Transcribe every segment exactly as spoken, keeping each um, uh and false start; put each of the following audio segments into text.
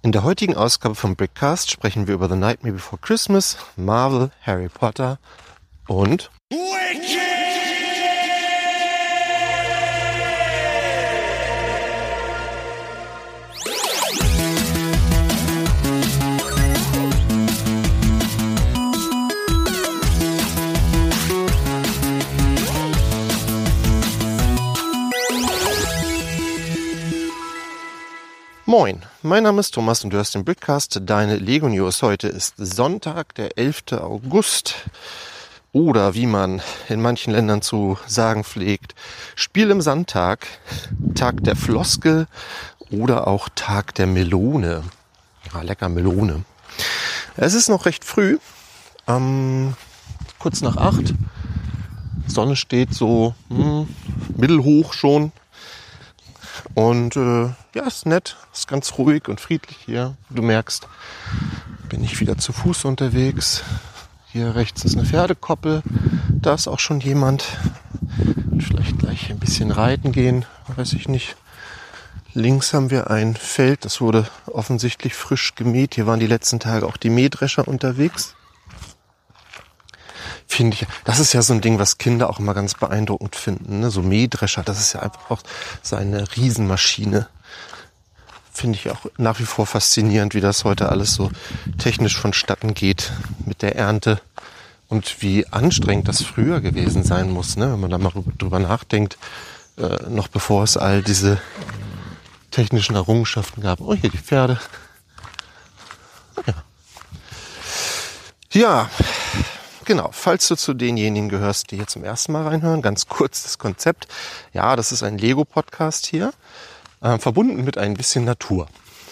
In der heutigen Ausgabe vom Brickcast sprechen wir über The Nightmare Before Christmas, Marvel, Harry Potter und Wicked! Moin, mein Name ist Thomas und du hörst den Brickcast, deine Lego News. Heute ist Sonntag, der elfter August oder wie man in manchen Ländern zu sagen pflegt, Spiel im Sandtag, Tag der Floskel oder auch Tag der Melone. Ja, lecker Melone. Es ist noch recht früh, ähm, kurz nach acht. Sonne steht so hm, mittelhoch schon. Und äh, ja, ist nett, ist ganz ruhig und friedlich hier. Du merkst, bin ich wieder zu Fuß unterwegs. Hier rechts ist eine Pferdekoppel, da ist auch schon jemand. Vielleicht gleich ein bisschen reiten gehen, weiß ich nicht. Links haben wir ein Feld, das wurde offensichtlich frisch gemäht. Hier waren die letzten Tage auch die Mähdrescher unterwegs. Finde ich, das ist ja so ein Ding, was Kinder auch immer ganz beeindruckend finden, ne? So Mähdrescher, das ist ja einfach auch so eine Riesenmaschine. Finde ich auch nach wie vor faszinierend, wie das heute alles so technisch vonstatten geht mit der Ernte und wie anstrengend das früher gewesen sein muss, ne? Wenn man da mal drüber nachdenkt, äh, noch bevor es all diese technischen Errungenschaften gab. Oh, hier die Pferde. Ja. Ja. Genau, falls du zu denjenigen gehörst, die hier zum ersten Mal reinhören, ganz kurz das Konzept. Ja, das ist ein Lego-Podcast hier, äh, verbunden mit ein bisschen Natur.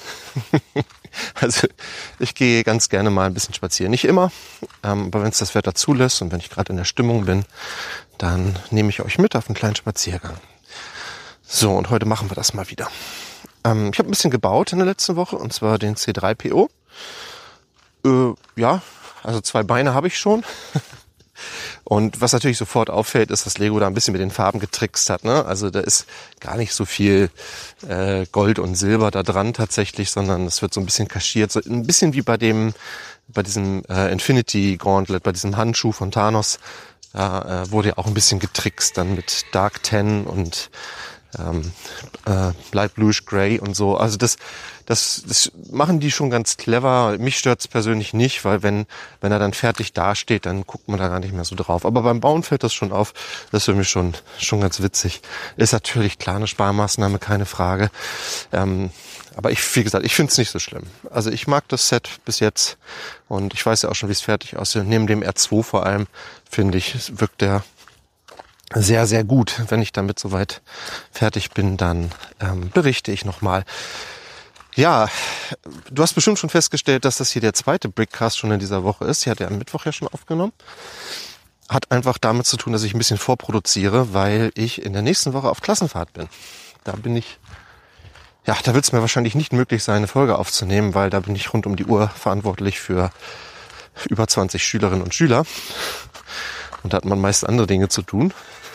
Also ich gehe ganz gerne mal ein bisschen spazieren. Nicht immer, ähm, aber wenn es das Wetter zulässt und wenn ich gerade in der Stimmung bin, dann nehme ich euch mit auf einen kleinen Spaziergang. So, und heute machen wir das mal wieder. Ähm, ich habe ein bisschen gebaut in der letzten Woche, und zwar den C drei P O. Äh, ja, Also zwei Beine habe ich schon. Und was natürlich sofort auffällt, ist, dass Lego da ein bisschen mit den Farben getrickst hat, ne? Also da ist gar nicht so viel äh, Gold und Silber da dran tatsächlich, sondern es wird so ein bisschen kaschiert. So ein bisschen wie bei dem, bei diesem äh, Infinity Gauntlet, bei diesem Handschuh von Thanos. Da äh, wurde ja auch ein bisschen getrickst dann mit Dark Ten und ähm, äh, Light Bluish Grey und so. Also das, das, das machen die schon ganz clever. Mich stört's persönlich nicht, weil wenn, wenn er dann fertig dasteht, dann guckt man da gar nicht mehr so drauf. Aber beim Bauen fällt das schon auf. Das ist für mich schon, schon ganz witzig. Ist natürlich klar eine Sparmaßnahme, keine Frage. Ähm, aber ich, wie gesagt, ich find's nicht so schlimm. Also ich mag das Set bis jetzt und ich weiß ja auch schon, wie es fertig aussieht. Neben dem R zwei vor allem, finde ich, wirkt der sehr, sehr gut. Wenn ich damit soweit fertig bin, dann ähm, berichte ich nochmal. Ja, du hast bestimmt schon festgestellt, dass das hier der zweite Brickcast schon in dieser Woche ist. Die hat er am Mittwoch ja schon aufgenommen. Hat einfach damit zu tun, dass ich ein bisschen vorproduziere, weil ich in der nächsten Woche auf Klassenfahrt bin. Da bin ich, ja, da wird es mir wahrscheinlich nicht möglich sein, eine Folge aufzunehmen, weil da bin ich rund um die Uhr verantwortlich für über zwanzig Schülerinnen und Schüler. Und da hat man meist andere Dinge zu tun.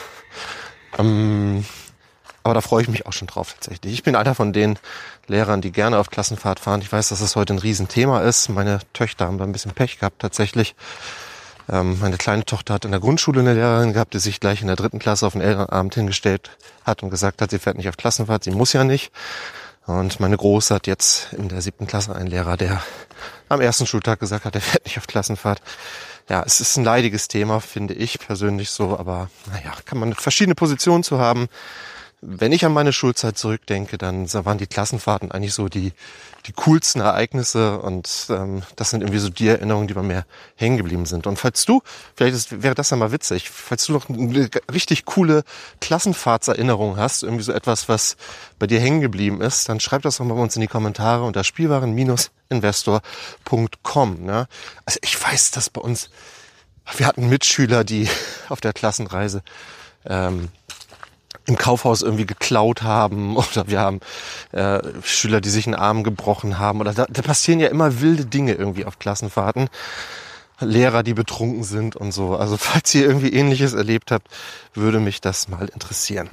Ähm, aber da freue ich mich auch schon drauf tatsächlich. Ich bin einer von den Lehrern, die gerne auf Klassenfahrt fahren. Ich weiß, dass das heute ein Riesenthema ist. Meine Töchter haben da ein bisschen Pech gehabt tatsächlich. Ähm, meine kleine Tochter hat in der Grundschule eine Lehrerin gehabt, die sich gleich in der dritten Klasse auf den Elternabend hingestellt hat und gesagt hat, sie fährt nicht auf Klassenfahrt, sie muss ja nicht. Und meine Große hat jetzt in der siebten Klasse einen Lehrer, der am ersten Schultag gesagt hat, er fährt nicht auf Klassenfahrt. Ja, es ist ein leidiges Thema, finde ich persönlich so, aber naja, kann man verschiedene Positionen zu haben. Wenn ich an meine Schulzeit zurückdenke, dann waren die Klassenfahrten eigentlich so die die coolsten Ereignisse und ähm, das sind irgendwie so die Erinnerungen, die bei mir hängen geblieben sind. Und falls du, vielleicht ist, wäre das ja mal witzig, falls du noch eine richtig coole Klassenfahrtserinnerung hast, irgendwie so etwas, was bei dir hängen geblieben ist, dann schreib das doch mal bei uns in die Kommentare unter spielwaren Investor Punkt com. Ne? Also ich weiß, dass bei uns, wir hatten Mitschüler, die auf der Klassenreise ähm, im Kaufhaus irgendwie geklaut haben oder wir haben äh, Schüler, die sich einen Arm gebrochen haben oder da, da passieren ja immer wilde Dinge irgendwie auf Klassenfahrten. Lehrer, die betrunken sind und so. Also falls ihr irgendwie Ähnliches erlebt habt, würde mich das mal interessieren.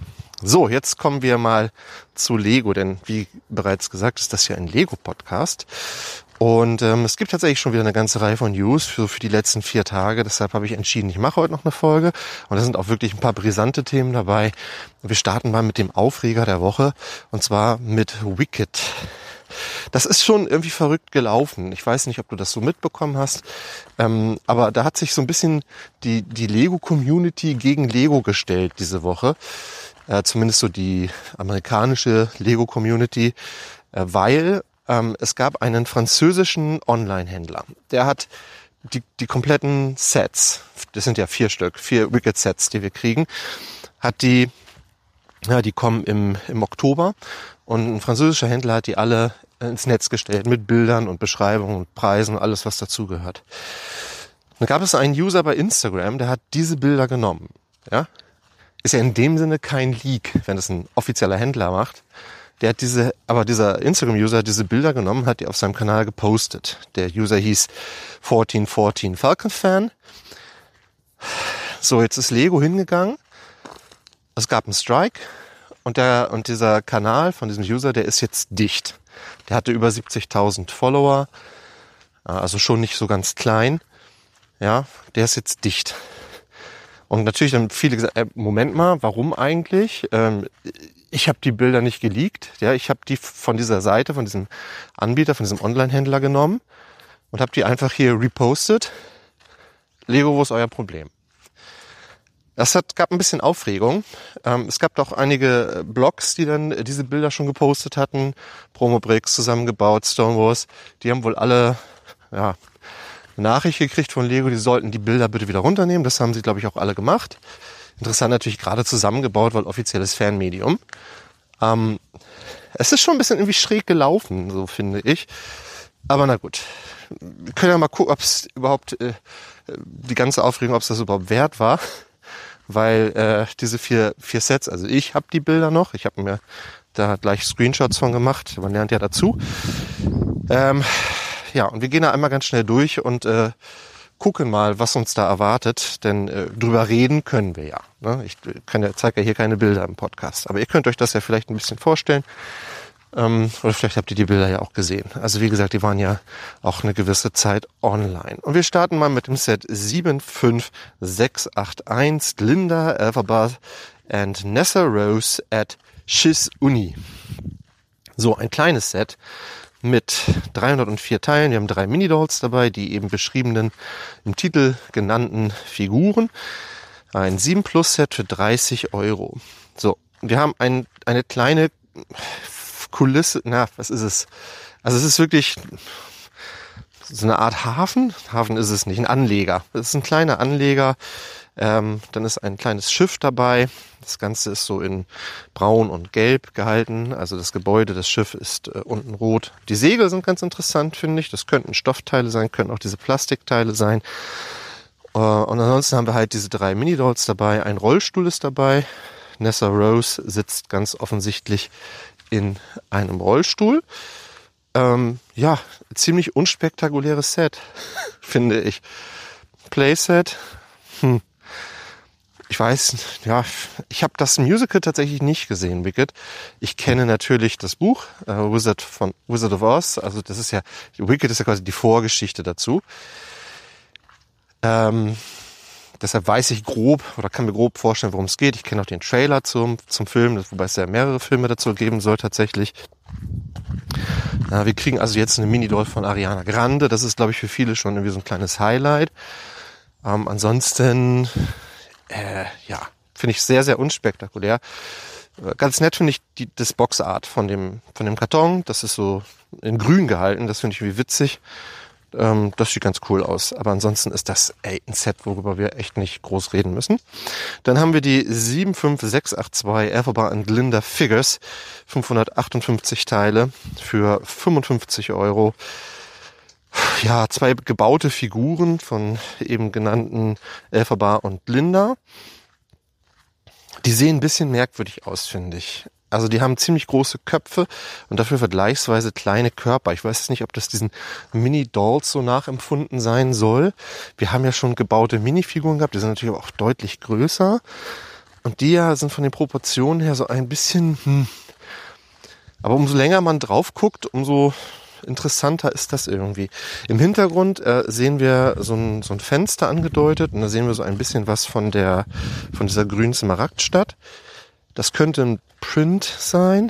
So, jetzt kommen wir mal zu Lego, denn wie bereits gesagt, ist das ja ein Lego-Podcast. Und ähm, es gibt tatsächlich schon wieder eine ganze Reihe von News für, für die letzten vier Tage. Deshalb habe ich entschieden, ich mache heute noch eine Folge. Und da sind auch wirklich ein paar brisante Themen dabei. Wir starten mal mit dem Aufreger der Woche, und zwar mit Wicked. Das ist schon irgendwie verrückt gelaufen. Ich weiß nicht, ob du das so mitbekommen hast, ähm, aber da hat sich so ein bisschen die, die Lego-Community gegen Lego gestellt diese Woche. Äh, zumindest so die amerikanische Lego-Community, äh, weil ähm, es gab einen französischen Online-Händler. Der hat die, die kompletten Sets, das sind ja vier Stück, vier Wicked-Sets, die wir kriegen, hat die, ja, die kommen im, im Oktober, und ein französischer Händler hat die alle ins Netz gestellt mit Bildern und Beschreibungen und Preisen und alles, was dazugehört. Dann gab es einen User bei Instagram, der hat diese Bilder genommen, ja. Ist ja in dem Sinne kein Leak, wenn es ein offizieller Händler macht. Der hat diese, aber dieser Instagram-User hat diese Bilder genommen, hat die auf seinem Kanal gepostet. Der User hieß vierzehn vierzehn Falcon Fan. So, jetzt ist Lego hingegangen. Es gab einen Strike und der, und dieser Kanal von diesem User, der ist jetzt dicht. Der hatte über siebzigtausend Follower, also schon nicht so ganz klein. Ja, der ist jetzt dicht. Und natürlich haben viele gesagt, äh, Moment mal, warum eigentlich? Ähm, ich habe die Bilder nicht geleakt. Ja, ich habe die von dieser Seite, von diesem Anbieter, von diesem Online-Händler genommen und habe die einfach hier repostet. Lego, wo ist euer Problem? Das hat, gab ein bisschen Aufregung. Ähm, es gab doch einige Blogs, die dann diese Bilder schon gepostet hatten. Promobricks zusammengebaut, Stonewalls. Die haben wohl alle, ja, eine Nachricht gekriegt von Lego, die sollten die Bilder bitte wieder runternehmen. Das haben sie, glaube ich, auch alle gemacht. Interessant natürlich gerade zusammengebaut, weil offizielles Fanmedium. Ähm, es ist schon ein bisschen irgendwie schräg gelaufen, so finde ich. Aber na gut. Wir können ja mal gucken, ob es überhaupt, äh, die ganze Aufregung, ob es das überhaupt wert war. Weil äh, diese vier, vier Sets, also ich habe die Bilder noch. Ich habe mir da gleich Screenshots von gemacht. Man lernt ja dazu. Ähm... Ja, und wir gehen da einmal ganz schnell durch und äh, gucken mal, was uns da erwartet. Denn äh, drüber reden können wir ja. Ne? Ich kann ja, zeige ja hier keine Bilder im Podcast. Aber ihr könnt euch das ja vielleicht ein bisschen vorstellen. Ähm, oder vielleicht habt ihr die Bilder ja auch gesehen. Also wie gesagt, die waren ja auch eine gewisse Zeit online. Und wir starten mal mit dem Set sieben fünf sechs acht eins Glinda, Elphaba and Nessa Rose at Shiz Uni. So, ein kleines Set mit dreihundertvier Teilen. Wir haben drei Mini-Dolls dabei, die eben beschriebenen, im Titel genannten Figuren. Ein sieben Plus Set für dreißig Euro. So, wir haben ein, eine kleine Kulisse, na, was ist es? Also es ist wirklich so eine Art Hafen. Hafen ist es nicht, ein Anleger. Es ist ein kleiner Anleger. Ähm, dann ist ein kleines Schiff dabei. Das Ganze ist so in braun und gelb gehalten. Also das Gebäude, das Schiff ist äh, unten rot. Die Segel sind ganz interessant, finde ich. Das könnten Stoffteile sein, könnten auch diese Plastikteile sein. Äh, und ansonsten haben wir halt diese drei Mini-Dolls dabei. Ein Rollstuhl ist dabei. Nessa Rose sitzt ganz offensichtlich in einem Rollstuhl. Ähm, ja, ziemlich unspektakuläres Set, finde ich. Playset. Hm. Ich weiß, ja, ich habe das Musical tatsächlich nicht gesehen, Wicked. Ich kenne natürlich das Buch, äh, Wizard von Wizard of Oz. Also das ist ja, Wicked ist ja quasi die Vorgeschichte dazu. Ähm, deshalb weiß ich grob oder kann mir grob vorstellen, worum es geht. Ich kenne auch den Trailer zum zum Film, wobei es ja mehrere Filme dazu geben soll tatsächlich. Äh, wir kriegen also jetzt eine Mini-Doll von Ariana Grande. Das ist, glaube ich, für viele schon irgendwie so ein kleines Highlight. Ähm, ansonsten Äh, ja, finde ich sehr, sehr unspektakulär. Äh, ganz nett finde ich die, das Boxart von dem, von dem Karton. Das ist so in grün gehalten. Das finde ich irgendwie witzig. Ähm, das sieht ganz cool aus. Aber ansonsten ist das ey, ein Set, worüber wir echt nicht groß reden müssen. Dann haben wir die sieben fünf sechs acht zwei Elphaba and Glinda Figures. fünfhundertachtundfünfzig Teile für fünfundfünfzig Euro. Ja, zwei gebaute Figuren von eben genannten Elphaba und Glinda. Die sehen ein bisschen merkwürdig aus, finde ich. Also die haben ziemlich große Köpfe und dafür vergleichsweise kleine Körper. Ich weiß nicht, ob das diesen Mini-Dolls so nachempfunden sein soll. Wir haben ja schon gebaute Minifiguren gehabt, die sind natürlich auch deutlich größer. Und die ja sind von den Proportionen her so ein bisschen, hm. Aber umso länger man drauf guckt, umso interessanter ist das irgendwie. Im Hintergrund äh, sehen wir so ein, so ein Fenster angedeutet und da sehen wir so ein bisschen was von der, von dieser grünen Smaragdstadt. Das könnte ein Print sein.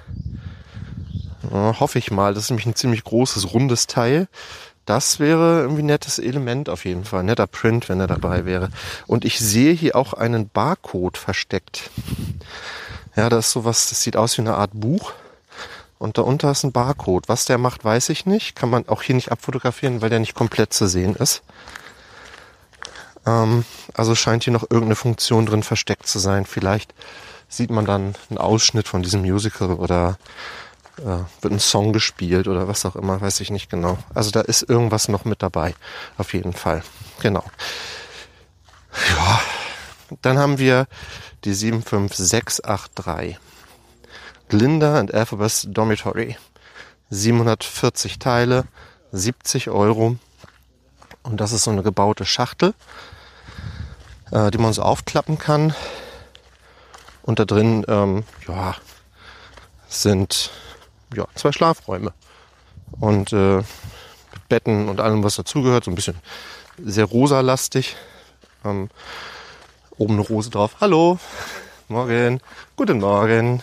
Ja, hoffe ich mal. Das ist nämlich ein ziemlich großes, rundes Teil. Das wäre irgendwie ein nettes Element auf jeden Fall. Ein netter Print, wenn er dabei wäre. Und ich sehe hier auch einen Barcode versteckt. Ja, das ist sowas, das sieht aus wie eine Art Buch. Und darunter ist ein Barcode. Was der macht, weiß ich nicht. Kann man auch hier nicht abfotografieren, weil der nicht komplett zu sehen ist. Ähm, also scheint hier noch irgendeine Funktion drin versteckt zu sein. Vielleicht sieht man dann einen Ausschnitt von diesem Musical oder äh, wird ein Song gespielt oder was auch immer, weiß ich nicht genau. Also da ist irgendwas noch mit dabei, auf jeden Fall. Genau. Ja, dann haben wir die sieben fünf sechs acht drei. Glinda and Elphabas Dormitory. siebenhundertvierzig Teile, siebzig Euro. Und das ist so eine gebaute Schachtel, äh, die man so aufklappen kann. Und da drin ähm, ja, sind ja, zwei Schlafräume. Und äh, mit Betten und allem, was dazugehört. So ein bisschen sehr rosalastig. Ähm, oben eine Rose drauf. Hallo, morgen, guten Morgen.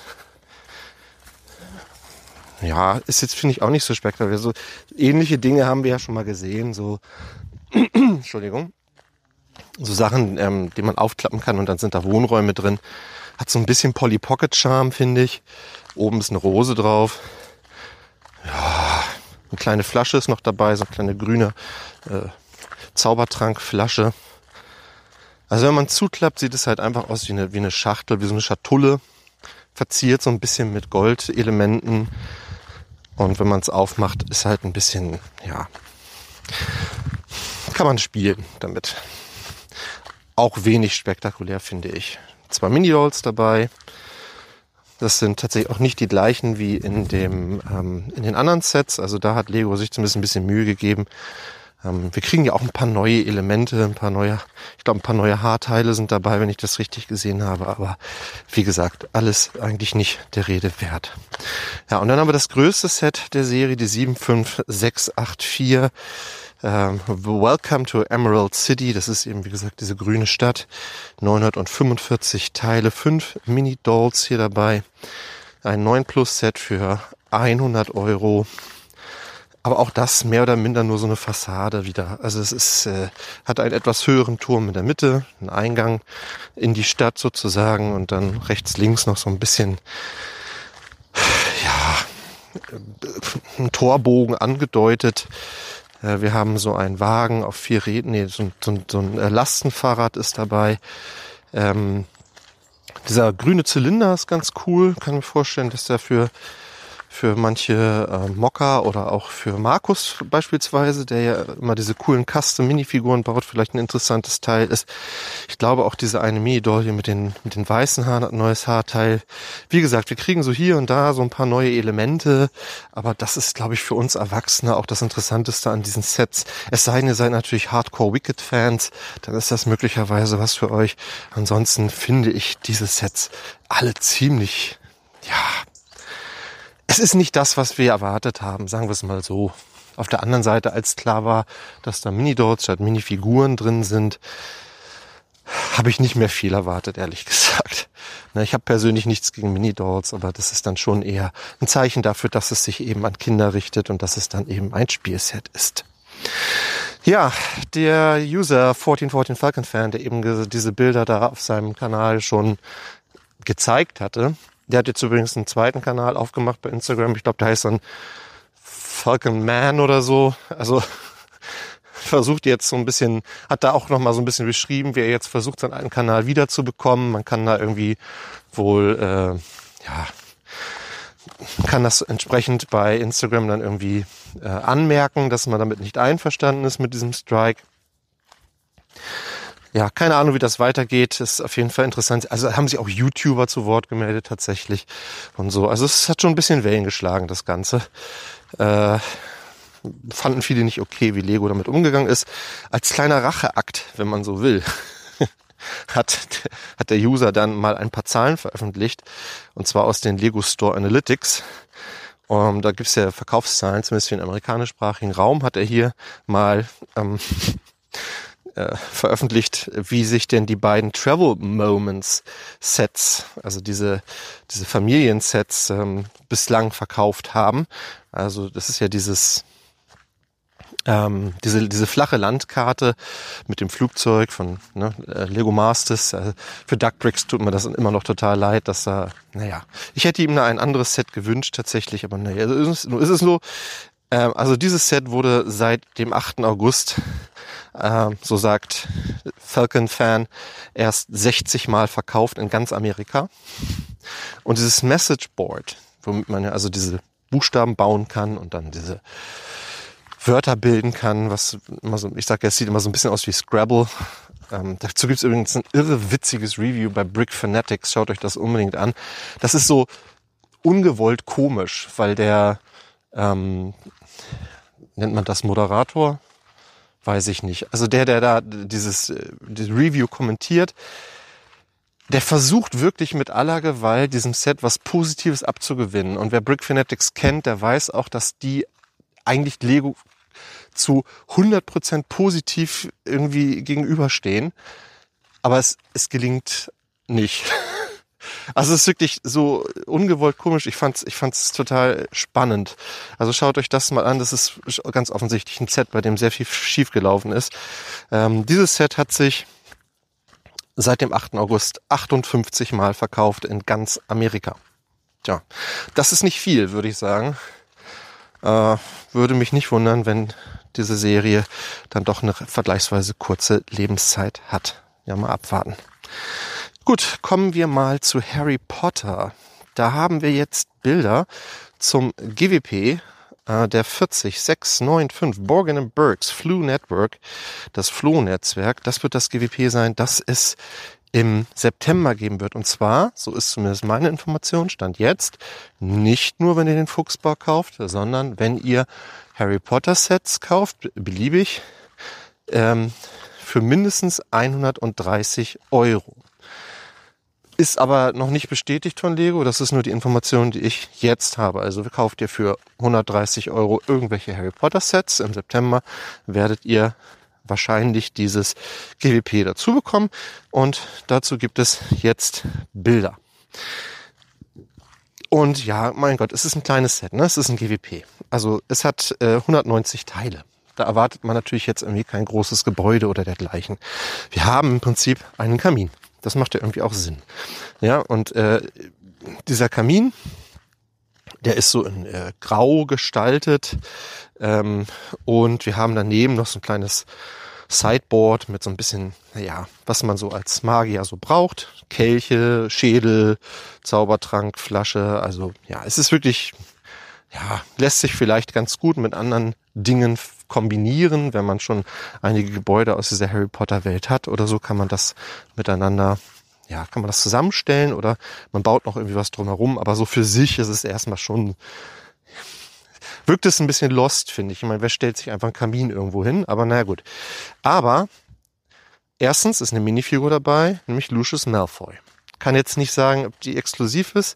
Ja, ist jetzt, finde ich, auch nicht so spektakulär. So ähnliche Dinge haben wir ja schon mal gesehen. So, Entschuldigung. So Sachen, ähm, die man aufklappen kann und dann sind da Wohnräume drin. Hat so ein bisschen Polly Pocket Charme, finde ich. Oben ist eine Rose drauf. Ja, eine kleine Flasche ist noch dabei, so eine kleine grüne äh, Zaubertrankflasche. Also wenn man zuklappt, sieht es halt einfach aus wie eine, wie eine Schachtel, wie so eine Schatulle. Verziert so ein bisschen mit Goldelementen. Und wenn man es aufmacht, ist halt ein bisschen, ja, kann man spielen damit. Auch wenig spektakulär, finde ich. Zwei Mini-Dolls dabei. Das sind tatsächlich auch nicht die gleichen wie in dem ähm, in den anderen Sets. Also da hat Lego sich zumindest ein bisschen Mühe gegeben. Ähm, wir kriegen ja auch ein paar neue Elemente, ein paar neue, ich glaube ein paar neue Haarteile sind dabei, wenn ich das richtig gesehen habe. Aber wie gesagt, alles eigentlich nicht der Rede wert. Ja, und dann haben wir das größte Set der Serie, die sieben fünf sechs acht vier. Ähm, Welcome to Emerald City. Das ist eben, wie gesagt, diese grüne Stadt. neunhundertfünfundvierzig Teile, fünf Mini-Dolls hier dabei. Ein neun Plus Set für hundert Euro. Aber auch das mehr oder minder nur so eine Fassade wieder. Also es ist, äh, hat einen etwas höheren Turm in der Mitte, einen Eingang in die Stadt sozusagen und dann rechts, links noch so ein bisschen, ja, ein Torbogen angedeutet. Äh, wir haben so einen Wagen auf vier Rädern, nee, so, so, so ein Lastenfahrrad ist dabei. Ähm, dieser grüne Zylinder ist ganz cool. Kann mir vorstellen, dass der für für manche äh, Mocker oder auch für Markus beispielsweise, der ja immer diese coolen Custom-Minifiguren baut, vielleicht ein interessantes Teil ist. Ich glaube auch diese eine Mini-Doll hier mit den, mit den weißen Haaren hat ein neues Haarteil. Wie gesagt, wir kriegen so hier und da so ein paar neue Elemente, aber das ist, glaube ich, für uns Erwachsene auch das Interessanteste an diesen Sets. Es sei denn, ihr seid natürlich Hardcore-Wicked-Fans, dann ist das möglicherweise was für euch. Ansonsten finde ich diese Sets alle ziemlich, ja, es ist nicht das, was wir erwartet haben, sagen wir es mal so. Auf der anderen Seite, als klar war, dass da Mini-Dolls statt Minifiguren drin sind, habe ich nicht mehr viel erwartet, ehrlich gesagt. Ich habe persönlich nichts gegen Mini-Dolls, aber das ist dann schon eher ein Zeichen dafür, dass es sich eben an Kinder richtet und dass es dann eben ein Spielset ist. Ja, der User vierzehn vierzehn Falcon Fan, der eben diese Bilder da auf seinem Kanal schon gezeigt hatte, der hat jetzt übrigens einen zweiten Kanal aufgemacht bei Instagram. Ich glaube, der heißt dann Falcon Man oder so. Also versucht jetzt so ein bisschen, hat da auch nochmal so ein bisschen beschrieben, wie er jetzt versucht, seinen alten Kanal wiederzubekommen. Man kann da irgendwie wohl, äh, ja, kann das entsprechend bei Instagram dann irgendwie äh, anmerken, dass man damit nicht einverstanden ist mit diesem Strike. Ja, keine Ahnung, wie das weitergeht. Ist auf jeden Fall interessant. Also haben sich auch YouTuber zu Wort gemeldet tatsächlich und so. Also es hat schon ein bisschen Wellen geschlagen, das Ganze. Äh, fanden viele nicht okay, wie Lego damit umgegangen ist. Als kleiner Racheakt, wenn man so will. hat, hat der User dann mal ein paar Zahlen veröffentlicht, und zwar aus den Lego Store Analytics. Um, da gibt's ja Verkaufszahlen, zumindest für den amerikanischsprachigen Raum, hat er hier mal ähm, äh, veröffentlicht, wie sich denn die beiden Travel Moments Sets, also diese diese Familiensets, ähm, bislang verkauft haben. Also das ist ja dieses Ähm, diese diese flache Landkarte mit dem Flugzeug von ne, Lego Masters. Also für Doug Briggs tut mir das immer noch total leid, dass er, naja, ich hätte ihm da ein anderes Set gewünscht tatsächlich, aber naja, so ist es, ist es so. Ähm, also dieses Set wurde seit dem achten August, ähm, so sagt Falcon-Fan, erst sechzig Mal verkauft in ganz Amerika. Und dieses Message Board, womit man ja also diese Buchstaben bauen kann und dann diese Wörter bilden kann, was immer so, ich sage, es sieht immer so ein bisschen aus wie Scrabble. Ähm, dazu gibt's übrigens ein irre witziges Review bei Brick Fanatics. Schaut euch das unbedingt an. Das ist so ungewollt komisch, weil der, ähm, nennt man das Moderator? Weiß ich nicht. Also der, der da dieses, dieses Review kommentiert, der versucht wirklich mit aller Gewalt diesem Set was Positives abzugewinnen. Und wer Brick Fanatics kennt, der weiß auch, dass die eigentlich Lego zu hundert Prozent positiv irgendwie gegenüberstehen. Aber es, es gelingt nicht. Also es ist wirklich so ungewollt komisch. Ich fand's, ich fand's total spannend. Also schaut euch das mal an. Das ist ganz offensichtlich ein Set, bei dem sehr viel schiefgelaufen ist. Ähm, dieses Set hat sich seit dem achten August achtundfünfzig Mal verkauft in ganz Amerika. Tja, das ist nicht viel, würde ich sagen. Äh, würde mich nicht wundern, wenn diese Serie dann doch eine vergleichsweise kurze Lebenszeit hat. Ja, mal abwarten. Gut, kommen wir mal zu Harry Potter. Da haben wir jetzt Bilder zum G W P äh, der vierzig sechs neun fünf Borgen and Burkes Flu Network, das Floh-Netzwerk. Das wird das G W P sein, das es im September geben wird. Und zwar, so ist zumindest meine Information, Stand jetzt, nicht nur, wenn ihr den Fuchsbau kauft, sondern wenn ihr Harry Potter Sets kauft, beliebig, ähm, für mindestens hundertdreißig Euro. Ist aber noch nicht bestätigt von Lego, das ist nur die Information, die ich jetzt habe. Also kauft ihr für hundertdreißig Euro irgendwelche Harry Potter Sets, im September werdet ihr wahrscheinlich dieses G W P dazu bekommen, und dazu gibt es jetzt Bilder. Und ja, mein Gott, es ist ein kleines Set, ne? Es ist ein G W P. Also es hat äh, hundertneunzig Teile. Da erwartet man natürlich jetzt irgendwie kein großes Gebäude oder dergleichen. Wir haben im Prinzip einen Kamin. Das macht ja irgendwie auch Sinn. Ja, und äh, dieser Kamin, der ist so in äh, grau gestaltet, ähm, und wir haben daneben noch so ein kleines Sideboard mit so ein bisschen, naja, was man so als Magier so braucht. Kelche, Schädel, Zaubertrank, Flasche. Also ja, es ist wirklich, ja, lässt sich vielleicht ganz gut mit anderen Dingen kombinieren, wenn man schon einige Gebäude aus dieser Harry Potter Welt hat oder so, kann man das miteinander, ja, kann man das zusammenstellen oder man baut noch irgendwie was drumherum, aber so für sich ist es erstmal schon, wirkt es ein bisschen lost, finde ich. Ich meine, wer stellt sich einfach einen Kamin irgendwo hin? Aber naja, gut. Aber erstens ist eine Minifigur dabei, nämlich Lucius Malfoy. Kann jetzt nicht sagen, ob die exklusiv ist.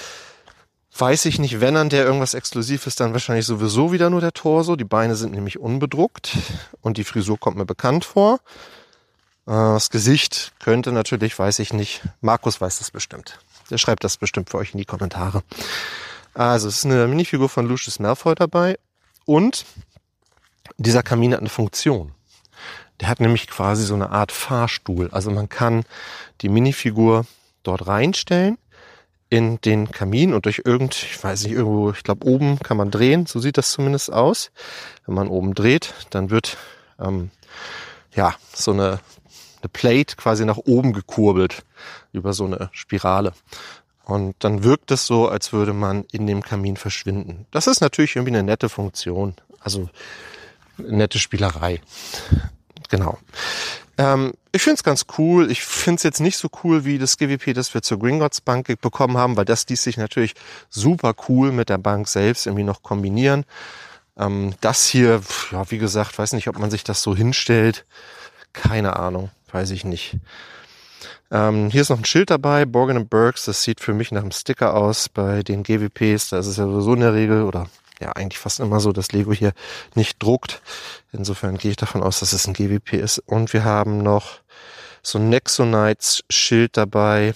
Weiß ich nicht, wenn an der irgendwas exklusiv ist, dann wahrscheinlich sowieso wieder nur der Torso. Die Beine sind nämlich unbedruckt und die Frisur kommt mir bekannt vor. Das Gesicht könnte natürlich, weiß ich nicht. Markus weiß das bestimmt. Der schreibt das bestimmt für euch in die Kommentare. Also es ist eine Minifigur von Lucius Malfoy dabei und dieser Kamin hat eine Funktion. Der hat nämlich quasi so eine Art Fahrstuhl. Also man kann die Minifigur dort reinstellen in den Kamin und durch irgend, ich weiß nicht, irgendwo, ich glaube oben kann man drehen, so sieht das zumindest aus. Wenn man oben dreht, dann wird ähm, ja so eine, eine Plate quasi nach oben gekurbelt über so eine Spirale. Und dann wirkt es so, als würde man in dem Kamin verschwinden. Das ist natürlich irgendwie eine nette Funktion, also eine nette Spielerei. Genau. Ähm, ich finde es ganz cool. Ich finde es jetzt nicht so cool wie das G W P, das wir zur Gringotts Bank bekommen haben, weil das ließ sich natürlich super cool mit der Bank selbst irgendwie noch kombinieren. Ähm, das hier, ja, wie gesagt, weiß nicht, ob man sich das so hinstellt. Keine Ahnung, weiß ich nicht. Ähm, hier ist noch ein Schild dabei, Borgen and Burkes, das sieht für mich nach einem Sticker aus. Bei den G W Ps, da ist es ja sowieso in der Regel, oder ja eigentlich fast immer so, dass Lego hier nicht druckt. Insofern gehe ich davon aus, dass es ein G W P ist. Und wir haben noch so ein Nexonites-Schild dabei.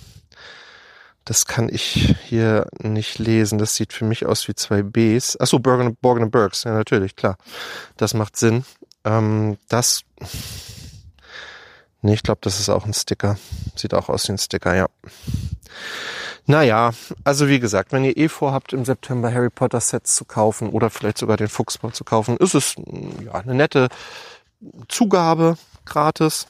Das kann ich hier nicht lesen. Das sieht für mich aus wie zwei Bs. Achso, Borgen, Borgen and Burkes. Ja, natürlich, klar. Das macht Sinn. Ähm, das... Nee, ich glaube, das ist auch ein Sticker. Sieht auch aus wie ein Sticker, ja. Naja, also wie gesagt, wenn ihr eh vorhabt, im September Harry Potter Sets zu kaufen oder vielleicht sogar den Fuchsbau zu kaufen, ist es ja eine nette Zugabe, gratis.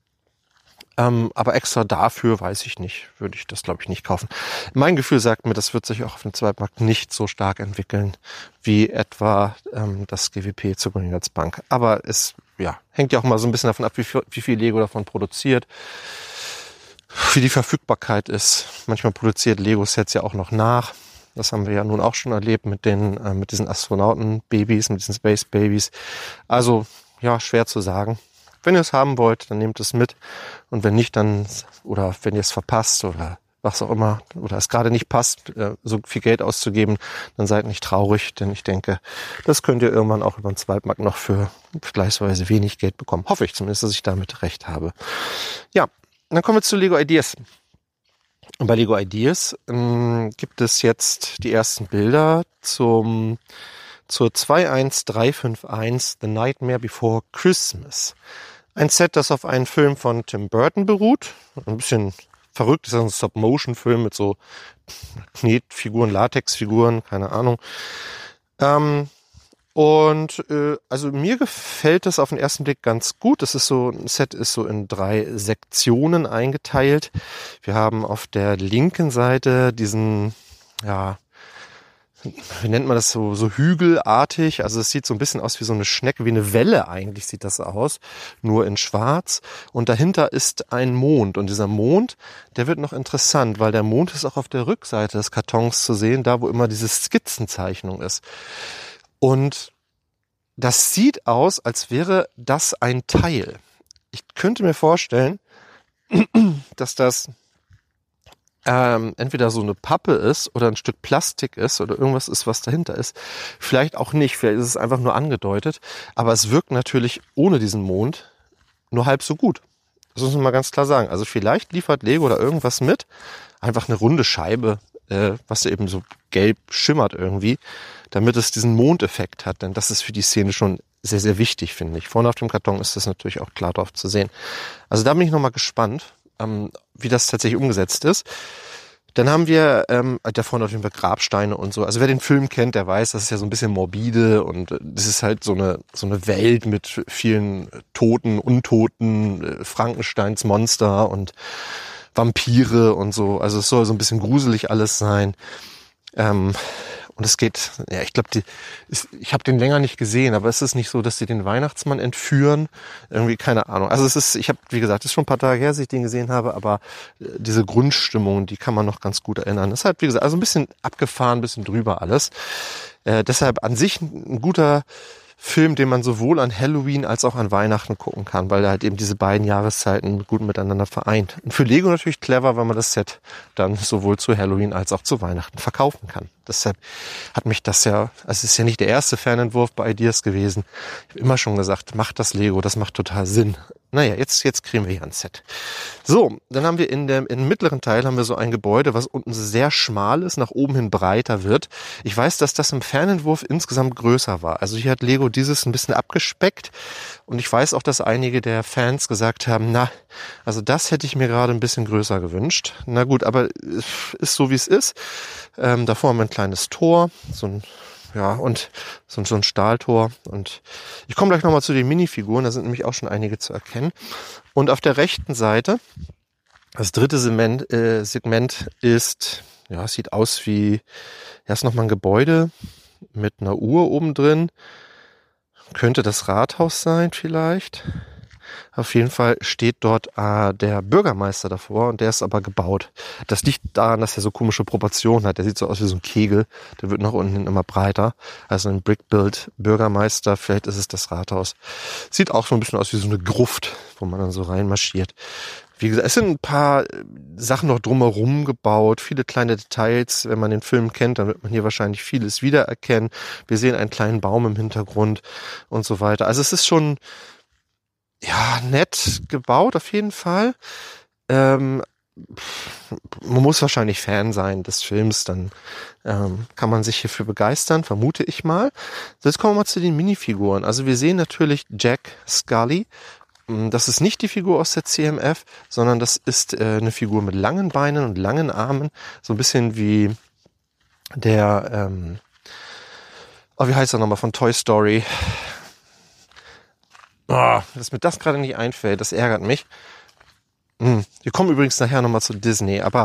Ähm, aber extra dafür, weiß ich nicht, würde ich das, glaube ich, nicht kaufen. Mein Gefühl sagt mir, das wird sich auch auf dem Zweitmarkt nicht so stark entwickeln, wie etwa ähm, das G W P zur Gründers Bank. Aber es ja, hängt ja auch mal so ein bisschen davon ab, wie viel, wie viel Lego davon produziert, wie die Verfügbarkeit ist. Manchmal produziert Lego-Sets ja auch noch nach. Das haben wir ja nun auch schon erlebt mit den, äh, mit diesen Astronauten-Babys, mit diesen Space-Babys. Also, ja, schwer zu sagen. Wenn ihr es haben wollt, dann nehmt es mit. Und wenn nicht, dann, oder wenn ihr es verpasst oder was auch immer, oder es gerade nicht passt, so viel Geld auszugeben, dann seid nicht traurig, denn ich denke, das könnt ihr irgendwann auch über den Zweitmarkt noch für vergleichsweise wenig Geld bekommen. Hoffe ich zumindest, dass ich damit recht habe. Ja, dann kommen wir zu Lego Ideas. Und bei Lego Ideas ähm, gibt es jetzt die ersten Bilder zum zur zwei eins drei fünf eins The Nightmare Before Christmas. Ein Set, das auf einen Film von Tim Burton beruht. Ein bisschen verrückt, ist ein Stop-Motion-Film mit so Knetfiguren, Latexfiguren, keine Ahnung. Ähm, und äh, also mir gefällt das auf den ersten Blick ganz gut. Das ist so, ein Set ist so in drei Sektionen eingeteilt. Wir haben auf der linken Seite diesen, ja, wie nennt man das, so, so hügelartig, also es sieht so ein bisschen aus wie so eine Schnecke, wie eine Welle eigentlich sieht das aus, nur in schwarz. Und dahinter ist ein Mond und dieser Mond, der wird noch interessant, weil der Mond ist auch auf der Rückseite des Kartons zu sehen, da wo immer diese Skizzenzeichnung ist. Und das sieht aus, als wäre das ein Teil. Ich könnte mir vorstellen, dass das Ähm, entweder so eine Pappe ist oder ein Stück Plastik ist oder irgendwas ist, was dahinter ist. Vielleicht auch nicht, vielleicht ist es einfach nur angedeutet. Aber es wirkt natürlich ohne diesen Mond nur halb so gut. Das muss man mal ganz klar sagen. Also vielleicht liefert Lego da irgendwas mit. Einfach eine runde Scheibe, äh, was eben so gelb schimmert irgendwie, damit es diesen Mondeffekt hat. Denn das ist für die Szene schon sehr, sehr wichtig, finde ich. Vorne auf dem Karton ist das natürlich auch klar drauf zu sehen. Also da bin ich nochmal gespannt, wie das tatsächlich umgesetzt ist. Dann haben wir ähm, da vorne auf jeden Fall Grabsteine und so. Also wer den Film kennt, der weiß, das ist ja so ein bisschen morbide und das ist halt so eine so eine Welt mit vielen Toten, Untoten, äh, Frankensteins Monster und Vampire und so. Also es soll so ein bisschen gruselig alles sein. Ähm, und es geht, ja, ich glaube, die, ist, ich habe den länger nicht gesehen, aber es ist nicht so, dass sie den Weihnachtsmann entführen. Irgendwie, keine Ahnung. Also es ist, ich habe, wie gesagt, es ist schon ein paar Tage her, dass ich den gesehen habe, aber äh, diese Grundstimmung, die kann man noch ganz gut erinnern. Es ist halt, wie gesagt, also ein bisschen abgefahren, ein bisschen drüber alles. Äh, deshalb an sich ein, ein guter Film, den man sowohl an Halloween als auch an Weihnachten gucken kann, weil er halt eben diese beiden Jahreszeiten gut miteinander vereint. Und für Lego natürlich clever, weil man das Set dann sowohl zu Halloween als auch zu Weihnachten verkaufen kann. Deshalb hat mich das ja, also es ist ja nicht der erste Fanentwurf bei Ideas gewesen. Ich habe immer schon gesagt, macht das Lego, das macht total Sinn. Naja, jetzt, jetzt kriegen wir hier ein Set. So, dann haben wir in dem, im mittleren Teil haben wir so ein Gebäude, was unten sehr schmal ist, nach oben hin breiter wird. Ich weiß, dass das im Fernentwurf insgesamt größer war. Also hier hat Lego dieses ein bisschen abgespeckt. Und ich weiß auch, dass einige der Fans gesagt haben, na, also das hätte ich mir gerade ein bisschen größer gewünscht. Na gut, aber ist so, wie es ist. Ähm, davor haben wir ein kleines Tor, so ein Ja, und so, so ein Stahltor. Und ich komme gleich nochmal zu den Minifiguren, da sind nämlich auch schon einige zu erkennen. Und auf der rechten Seite, das dritte Segment, äh, Segment ist, ja, es sieht aus wie, ja, ist nochmal ein Gebäude mit einer Uhr oben drin. Könnte das Rathaus sein vielleicht. Auf jeden Fall steht dort äh, der Bürgermeister davor und der ist aber gebaut. Das liegt daran, dass er so komische Proportionen hat. Der sieht so aus wie so ein Kegel. Der wird nach unten immer breiter. Also ein Brick-Build Bürgermeister. Vielleicht ist es das Rathaus. Sieht auch so ein bisschen aus wie so eine Gruft, wo man dann so reinmarschiert. Wie gesagt, es sind ein paar Sachen noch drumherum gebaut, viele kleine Details. Wenn man den Film kennt, dann wird man hier wahrscheinlich vieles wiedererkennen. Wir sehen einen kleinen Baum im Hintergrund und so weiter. Also es ist schon, ja, nett gebaut auf jeden Fall. Ähm, man muss wahrscheinlich Fan sein des Films, dann ähm, kann man sich hierfür begeistern, vermute ich mal. So, jetzt kommen wir mal zu den Minifiguren. Also wir sehen natürlich Jack Scully. Das ist nicht die Figur aus der C M F, sondern das ist äh, eine Figur mit langen Beinen und langen Armen. So ein bisschen wie der, ähm, oh, wie heißt er nochmal, von Toy Story. Oh, dass mir das gerade nicht einfällt, das ärgert mich. Hm. Wir kommen übrigens nachher nochmal zu Disney, aber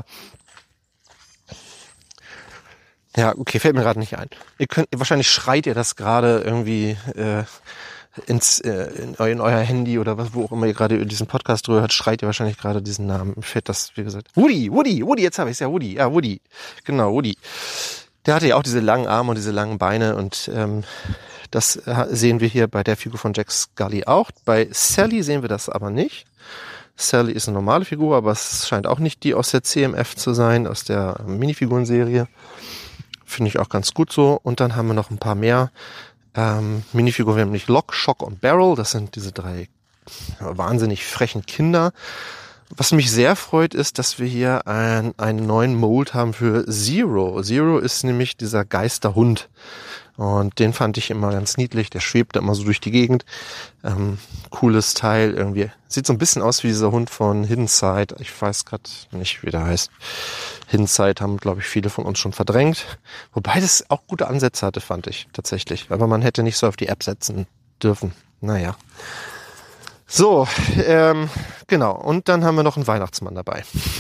ja, okay, fällt mir gerade nicht ein. Ihr könnt, wahrscheinlich schreit ihr das gerade irgendwie äh, ins äh, in, in euer Handy oder was, wo auch immer ihr gerade diesen Podcast drüber hört, schreit ihr wahrscheinlich gerade diesen Namen. Mir fällt das, wie gesagt, Woody, Woody, Woody, jetzt habe ich es, ja, Woody, ja, Woody, genau, Woody. Der hatte ja auch diese langen Arme und diese langen Beine und ähm, das sehen wir hier bei der Figur von Jack Scully auch. Bei Sally sehen wir das aber nicht. Sally ist eine normale Figur, aber es scheint auch nicht die aus der C M F zu sein, aus der Minifigurenserie. Finde ich auch ganz gut so. Und dann haben wir noch ein paar mehr ähm, Minifiguren. Wir haben nämlich Lock, Shock und Barrel. Das sind diese drei wahnsinnig frechen Kinder. Was mich sehr freut, ist, dass wir hier ein, einen neuen Mold haben für Zero. Zero ist nämlich dieser Geisterhund. Und den fand ich immer ganz niedlich. Der schwebt immer so durch die Gegend. Ähm, cooles Teil irgendwie. Sieht so ein bisschen aus wie dieser Hund von Hidden Side. Ich weiß gerade nicht, wie der heißt. Hidden Side haben, glaube ich, viele von uns schon verdrängt. Wobei das auch gute Ansätze hatte, fand ich tatsächlich. Aber man hätte nicht so auf die App setzen dürfen. Naja. So, ähm, genau. Und dann haben wir noch einen Weihnachtsmann dabei.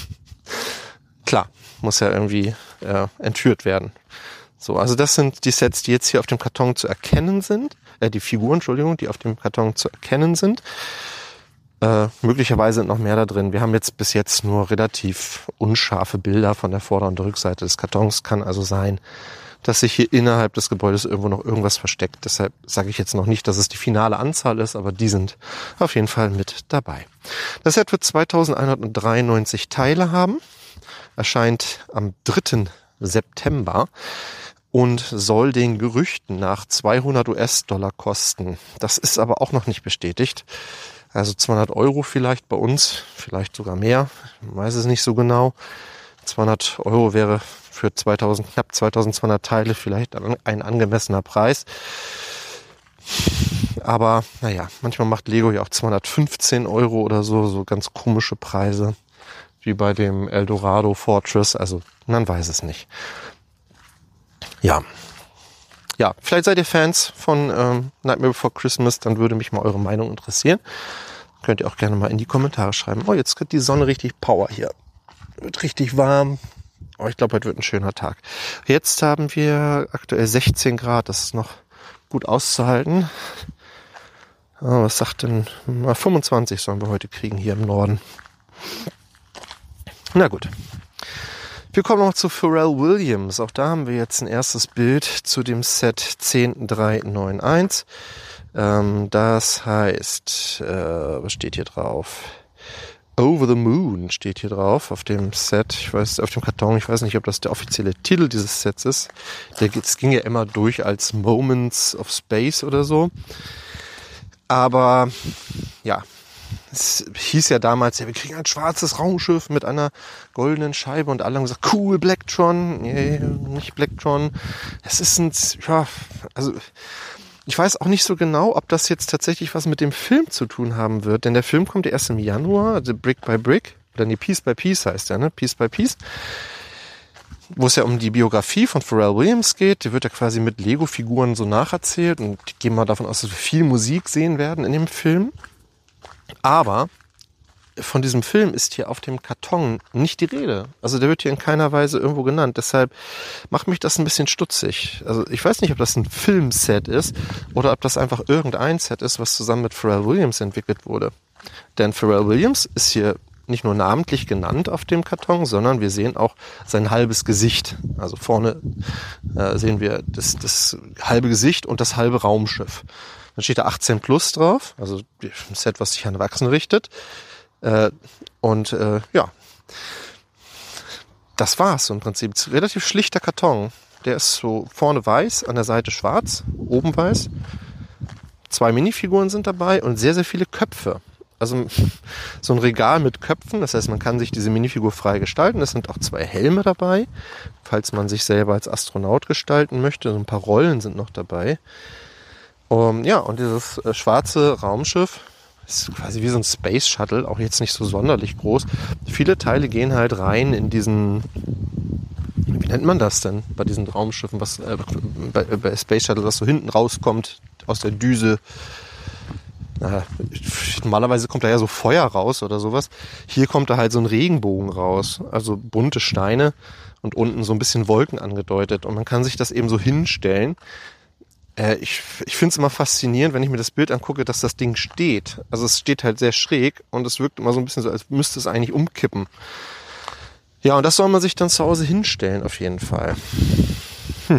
Klar, muss ja irgendwie äh, entführt werden. So, also das sind die Sets, die jetzt hier auf dem Karton zu erkennen sind. Äh, die Figuren, Entschuldigung, die auf dem Karton zu erkennen sind. Äh, möglicherweise sind noch mehr da drin. Wir haben jetzt bis jetzt nur relativ unscharfe Bilder von der Vorder- und Rückseite des Kartons. Kann also sein, dass sich hier innerhalb des Gebäudes irgendwo noch irgendwas versteckt. Deshalb sage ich jetzt noch nicht, dass es die finale Anzahl ist, aber die sind auf jeden Fall mit dabei. Das Set wird zweitausendeinhundertdreiundneunzig Teile haben. Erscheint am dritten September. Und soll den Gerüchten nach zweihundert US-Dollar kosten. Das ist aber auch noch nicht bestätigt. Also zweihundert Euro vielleicht bei uns, vielleicht sogar mehr. Ich weiß es nicht so genau. zweihundert Euro wäre für zweitausend, knapp zweitausendzweihundert Teile vielleicht ein angemessener Preis. Aber naja, manchmal macht Lego ja auch zweihundertfünfzehn Euro oder so, so ganz komische Preise. Wie bei dem Eldorado Fortress. Also man weiß es nicht. Ja, ja, vielleicht seid ihr Fans von ähm, Nightmare Before Christmas, dann würde mich mal eure Meinung interessieren. Könnt ihr auch gerne mal in die Kommentare schreiben. Oh, jetzt kriegt die Sonne richtig Power hier. Wird richtig warm. Oh, ich glaube, heute wird ein schöner Tag. Jetzt haben wir aktuell sechzehn Grad, das ist noch gut auszuhalten. Oh, was sagt denn? Na, fünfundzwanzig sollen wir heute kriegen hier im Norden. Na gut. Wir kommen noch zu Pharrell Williams. Auch da haben wir jetzt ein erstes Bild zu dem Set zehn drei neun eins. Ähm, das heißt, äh, was steht hier drauf? Over the Moon steht hier drauf auf dem Set. Ich weiß, auf dem Karton. Ich weiß nicht, ob das der offizielle Titel dieses Sets ist. Es ging ja immer durch als Moments of Space oder so. Aber ja, es hieß ja damals, ja, wir kriegen ein schwarzes Raumschiff mit einer goldenen Scheibe und alle haben gesagt, cool, Blacktron. Nee, nicht Blacktron. Es ist ein, ja, also ich weiß auch nicht so genau, ob das jetzt tatsächlich was mit dem Film zu tun haben wird, denn der Film kommt ja erst im Januar, also Brick by Brick, oder nee, Piece by Piece heißt der, ne? Piece by Piece. Wo es ja um die Biografie von Pharrell Williams geht. Die wird ja quasi mit Lego-Figuren so nacherzählt und ich gehe mal davon aus, dass wir viel Musik sehen werden in dem Film. Aber von diesem Film ist hier auf dem Karton nicht die Rede. Also der wird hier in keiner Weise irgendwo genannt. Deshalb macht mich das ein bisschen stutzig. Also ich weiß nicht, ob das ein Filmset ist oder ob das einfach irgendein Set ist, was zusammen mit Pharrell Williams entwickelt wurde. Denn Pharrell Williams ist hier nicht nur namentlich genannt auf dem Karton, sondern wir sehen auch sein halbes Gesicht. Also vorne äh, sehen wir das, das halbe Gesicht und das halbe Raumschiff. Dann steht da achtzehn plus drauf, also ein Set, was sich an Erwachsene richtet. Äh, und äh, ja, das war's im Prinzip. Relativ schlichter Karton. Der ist so vorne weiß, an der Seite schwarz, oben weiß. Zwei Minifiguren sind dabei und sehr, sehr viele Köpfe. Also so ein Regal mit Köpfen, das heißt, man kann sich diese Minifigur frei gestalten. Es sind auch zwei Helme dabei, falls man sich selber als Astronaut gestalten möchte. So ein paar Rollen sind noch dabei. Um, ja, und dieses äh, schwarze Raumschiff ist quasi wie so ein Space Shuttle, auch jetzt nicht so sonderlich groß. Viele Teile gehen halt rein in diesen, wie nennt man das denn bei diesen Raumschiffen, was äh, bei, bei Space Shuttle, was so hinten rauskommt aus der Düse. Na, normalerweise kommt da ja so Feuer raus oder sowas. Hier kommt da halt so ein Regenbogen raus, also bunte Steine und unten so ein bisschen Wolken angedeutet. Und man kann sich das eben so hinstellen. Äh, ich ich finde es immer faszinierend, wenn ich mir das Bild angucke, dass das Ding steht. Also es steht halt sehr schräg und es wirkt immer so ein bisschen so, als müsste es eigentlich umkippen. Ja, und das soll man sich dann zu Hause hinstellen, auf jeden Fall. Hm.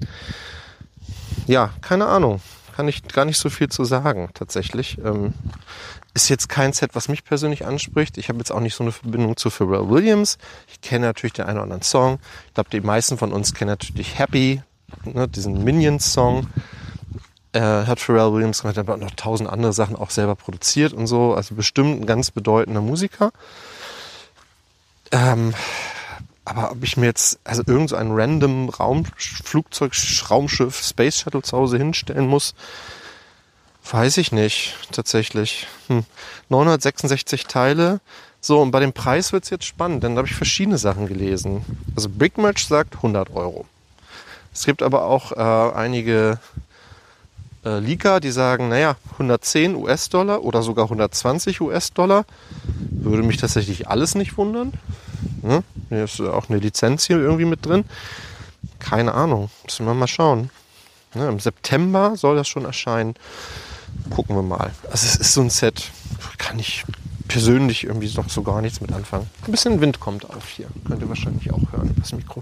Ja, keine Ahnung. Kann ich gar nicht so viel zu sagen, tatsächlich. Ähm, ist jetzt kein Set, was mich persönlich anspricht. Ich habe jetzt auch nicht so eine Verbindung zu Pharrell Williams. Ich kenne natürlich den einen oder anderen Song. Ich glaube, die meisten von uns kennen natürlich Happy, ne, diesen Minions-Song. Äh, hat Pharrell Williams gemacht, aber noch tausend andere Sachen auch selber produziert und so. Also bestimmt ein ganz bedeutender Musiker. Ähm... Aber ob ich mir jetzt also irgend so ein random Raum, Flugzeug, Raumschiff, Space Shuttle zu Hause hinstellen muss, weiß ich nicht, tatsächlich. Hm. neunhundertsechsundsechzig Teile. So, und bei dem Preis wird's jetzt spannend, denn da habe ich verschiedene Sachen gelesen. Also Brickmatch sagt hundert Euro. Es gibt aber auch äh, einige äh, Leaker, die sagen, naja, hundertzehn US-Dollar oder sogar hundertzwanzig US-Dollar. Würde mich tatsächlich alles nicht wundern. Ne? Hier ist auch eine Lizenz hier irgendwie mit drin. Keine Ahnung. Müssen wir mal schauen. Ne? Im September soll das schon erscheinen. Gucken wir mal. Also es ist so ein Set, kann ich persönlich irgendwie noch so gar nichts mit anfangen. Ein bisschen Wind kommt auf hier. Könnt ihr wahrscheinlich auch hören, das Mikro.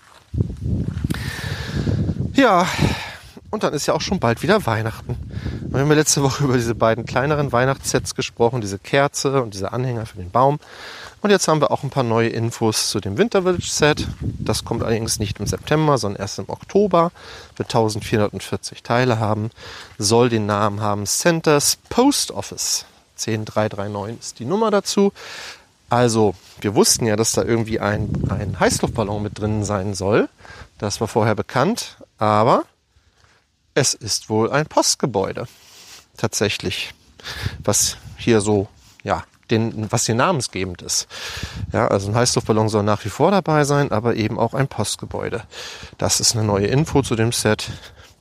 Ja, und dann ist ja auch schon bald wieder Weihnachten. Wir haben ja letzte Woche über diese beiden kleineren Weihnachtssets gesprochen, diese Kerze und diese Anhänger für den Baum. Und jetzt haben wir auch ein paar neue Infos zu dem Winter Village Set. Das kommt allerdings nicht im September, sondern erst im Oktober. Wird eintausendvierhundertvierzig Teile haben. Soll den Namen haben Centers Post Office. zehn drei drei neun ist die Nummer dazu. Also, wir wussten ja, dass da irgendwie ein, ein Heißluftballon mit drin sein soll. Das war vorher bekannt. Aber es ist wohl ein Postgebäude. Tatsächlich. Was hier so, ja, Den, was hier namensgebend ist. Ja, also ein Heißluftballon soll nach wie vor dabei sein, aber eben auch ein Postgebäude. Das ist eine neue Info zu dem Set.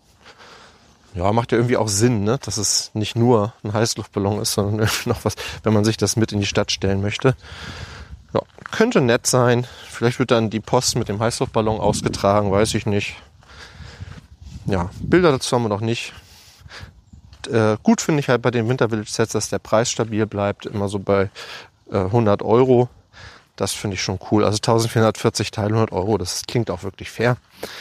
Ja, macht ja irgendwie auch Sinn, ne? Dass es nicht nur ein Heißluftballon ist, sondern irgendwie noch was, wenn man sich das mit in die Stadt stellen möchte. Ja, könnte nett sein. Vielleicht wird dann die Post mit dem Heißluftballon ausgetragen, weiß ich nicht. Ja, Bilder dazu haben wir noch nicht. Äh, gut finde ich halt bei den Winter Village Sets, dass der Preis stabil bleibt, immer so bei äh, hundert Euro. Das finde ich schon cool. Also eintausendvierhundertvierzig Teile, hundert Euro, das klingt auch wirklich fair.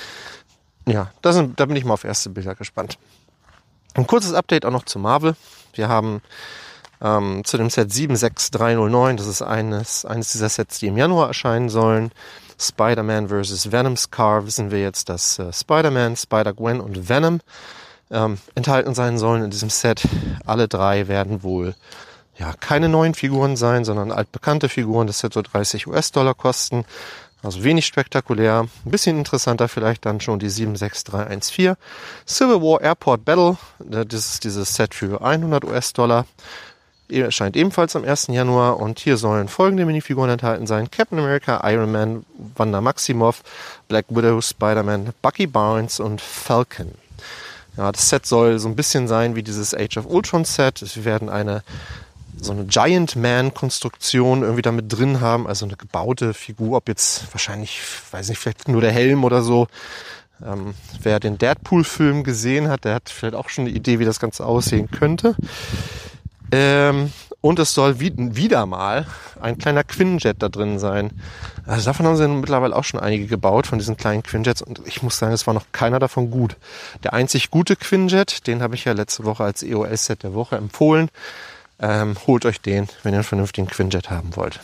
Ja, da, sind, da bin ich mal auf erste Bilder gespannt. Ein kurzes Update auch noch zu Marvel. Wir haben ähm, zu dem Set sieben sechs drei null neun, das ist eines, eines dieser Sets, die im Januar erscheinen sollen. Spider-Man versus. Venom Scar wissen wir jetzt, dass äh, Spider-Man, Spider-Gwen und Venom Ähm, enthalten sein sollen in diesem Set. Alle drei werden wohl ja keine neuen Figuren sein, sondern altbekannte Figuren. Das Set soll dreißig US-Dollar kosten. Also wenig spektakulär. Ein bisschen interessanter vielleicht dann schon die sieben sechs drei eins vier. Civil War Airport Battle. Das ist dieses Set für hundert US-Dollar. Erscheint ebenfalls am ersten Januar. Und hier sollen folgende Minifiguren enthalten sein. Captain America, Iron Man, Wanda Maximoff, Black Widow, Spider-Man, Bucky Barnes und Falcon. Ja, das Set soll so ein bisschen sein wie dieses Age of Ultron Set. Wir werden eine so eine Giant Man Konstruktion irgendwie damit drin haben, also eine gebaute Figur, ob jetzt wahrscheinlich, weiß nicht, vielleicht nur der Helm oder so. Ähm, wer den Deadpool-Film gesehen hat, der hat vielleicht auch schon eine Idee, wie das Ganze aussehen könnte. Ähm, Und es soll wie, wieder mal ein kleiner Quinjet da drin sein. Also davon haben sie mittlerweile auch schon einige gebaut, von diesen kleinen Quinjets. Und ich muss sagen, es war noch keiner davon gut. Der einzig gute Quinjet, den habe ich ja letzte Woche als E O S-Set der Woche empfohlen. Ähm, holt euch den, wenn ihr einen vernünftigen Quinjet haben wollt.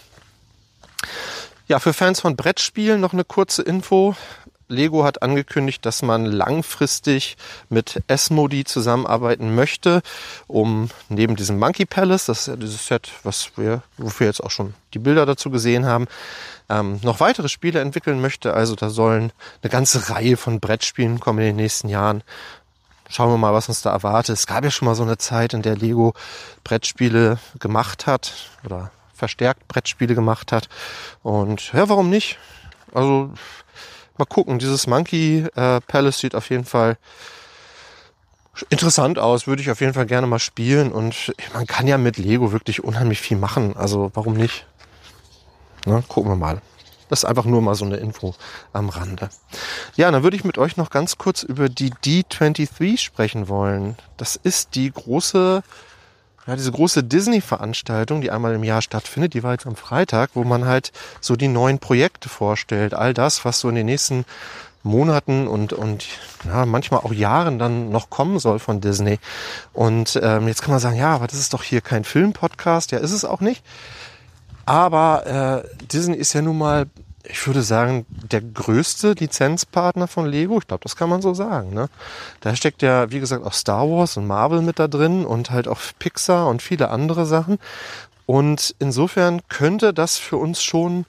Ja, für Fans von Brettspielen noch eine kurze Info. Lego hat angekündigt, dass man langfristig mit Asmodee zusammenarbeiten möchte, um neben diesem Monkey Palace, das ist ja dieses Set, was wir, wofür wir jetzt auch schon die Bilder dazu gesehen haben, ähm, noch weitere Spiele entwickeln möchte. Also da sollen eine ganze Reihe von Brettspielen kommen in den nächsten Jahren. Schauen wir mal, was uns da erwartet. Es gab ja schon mal so eine Zeit, in der Lego Brettspiele gemacht hat oder verstärkt Brettspiele gemacht hat. Und ja, warum nicht? Also mal gucken, dieses Monkey äh, Palace sieht auf jeden Fall interessant aus, würde ich auf jeden Fall gerne mal spielen und man kann ja mit Lego wirklich unheimlich viel machen, also warum nicht? Na, gucken wir mal. Das ist einfach nur mal so eine Info am Rande. Ja, dann würde ich mit euch noch ganz kurz über die D dreiundzwanzig sprechen wollen. Das ist die große Ja, diese große Disney-Veranstaltung, die einmal im Jahr stattfindet, die war jetzt am Freitag, wo man halt so die neuen Projekte vorstellt. All das, was so in den nächsten Monaten und, und ja, manchmal auch Jahren dann noch kommen soll von Disney. Und ähm, jetzt kann man sagen, ja, aber das ist doch hier kein Film-Podcast. Ja, ist es auch nicht. Aber äh, Disney ist ja nun mal, ich würde sagen, der größte Lizenzpartner von Lego. Ich glaube, das kann man so sagen. Ne? Da steckt ja, wie gesagt, auch Star Wars und Marvel mit da drin und halt auch Pixar und viele andere Sachen. Und insofern könnte das für uns schon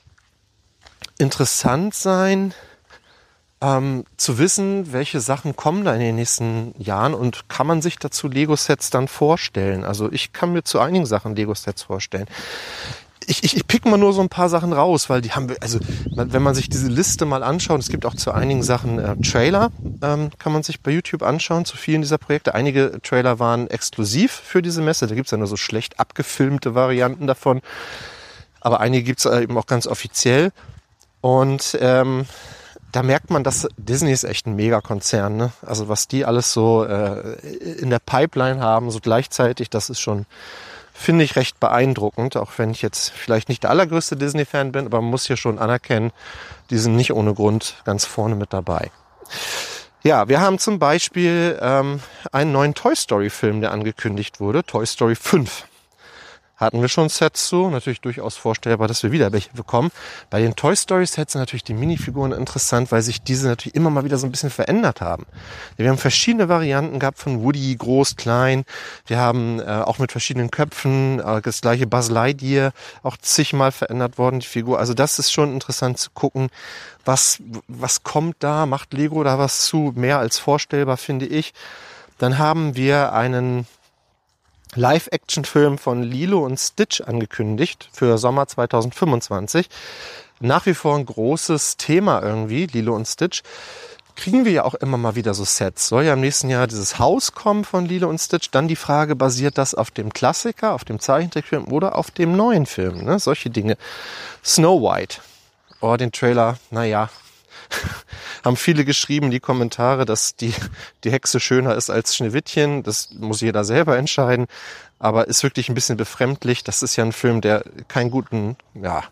interessant sein, ähm, zu wissen, welche Sachen kommen da in den nächsten Jahren und kann man sich dazu Lego-Sets dann vorstellen. Also ich kann mir zu einigen Sachen Lego-Sets vorstellen. Ich, ich, ich pick mal nur so ein paar Sachen raus, weil die haben wir, also wenn man sich diese Liste mal anschaut, es gibt auch zu einigen Sachen äh, Trailer, ähm, kann man sich bei YouTube anschauen, zu vielen dieser Projekte. Einige Trailer waren exklusiv für diese Messe, da gibt's ja nur so schlecht abgefilmte Varianten davon, aber einige gibt's eben auch ganz offiziell. Und ähm, da merkt man, dass Disney ist echt ein Megakonzern, ne? Also was die alles so äh, in der Pipeline haben, so gleichzeitig, das ist schon, finde ich, recht beeindruckend, auch wenn ich jetzt vielleicht nicht der allergrößte Disney-Fan bin, aber man muss hier schon anerkennen, die sind nicht ohne Grund ganz vorne mit dabei. Ja, wir haben zum Beispiel ähm, einen neuen Toy Story-Film, der angekündigt wurde, Toy Story fünf. Hatten wir schon Sets zu, natürlich durchaus vorstellbar, dass wir wieder welche bekommen. Bei den Toy Story Sets sind natürlich die Minifiguren interessant, weil sich diese natürlich immer mal wieder so ein bisschen verändert haben. Wir haben verschiedene Varianten gehabt von Woody, groß, klein. Wir haben äh, auch mit verschiedenen Köpfen, äh, das gleiche Buzz Lightyear, auch zigmal verändert worden, die Figur. Also das ist schon interessant zu gucken, was, was kommt da, macht Lego da was zu, mehr als vorstellbar, finde ich. Dann haben wir einen Live-Action-Film von Lilo und Stitch angekündigt für Sommer zwanzig fünfundzwanzig. Nach wie vor ein großes Thema irgendwie, Lilo und Stitch. Kriegen wir ja auch immer mal wieder so Sets. Soll ja im nächsten Jahr dieses Haus kommen von Lilo und Stitch. Dann die Frage, basiert das auf dem Klassiker, auf dem Zeichentrickfilm oder auf dem neuen Film? Ne? Solche Dinge. Snow White. Oh, den Trailer, naja. Haben viele geschrieben, die Kommentare, dass die, die Hexe schöner ist als Schneewittchen. Das muss jeder selber entscheiden. Aber ist wirklich ein bisschen befremdlich. Das ist ja ein Film, der keinen guten, ja.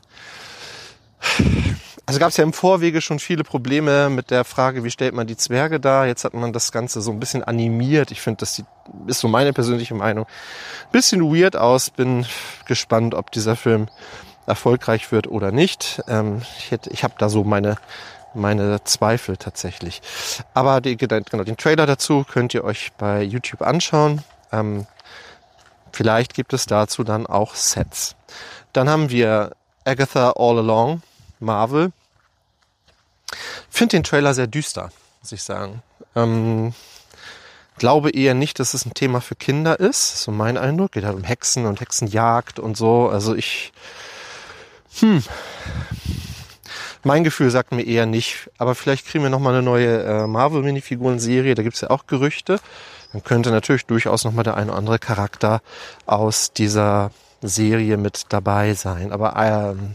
Also gab es ja im Vorwege schon viele Probleme mit der Frage, wie stellt man die Zwerge dar. Jetzt hat man das Ganze so ein bisschen animiert. Ich finde, das sieht, ist so meine persönliche Meinung, ein bisschen weird aus. Bin gespannt, ob dieser Film erfolgreich wird oder nicht. Ähm, ich hätte, ich habe da so meine meine Zweifel tatsächlich. Aber die, genau, den Trailer dazu könnt ihr euch bei YouTube anschauen. Ähm, vielleicht gibt es dazu dann auch Sets. Dann haben wir Agatha All Along, Marvel. Finde den Trailer sehr düster, muss ich sagen. Ähm, glaube eher nicht, dass es ein Thema für Kinder ist. So mein Eindruck. Geht halt um Hexen und Hexenjagd und so. Also ich... Hm... Mein Gefühl sagt mir eher nicht, aber vielleicht kriegen wir nochmal eine neue äh, Marvel-Minifiguren-Serie, da gibt's ja auch Gerüchte. Dann könnte natürlich durchaus nochmal der ein oder andere Charakter aus dieser Serie mit dabei sein. Aber ähm,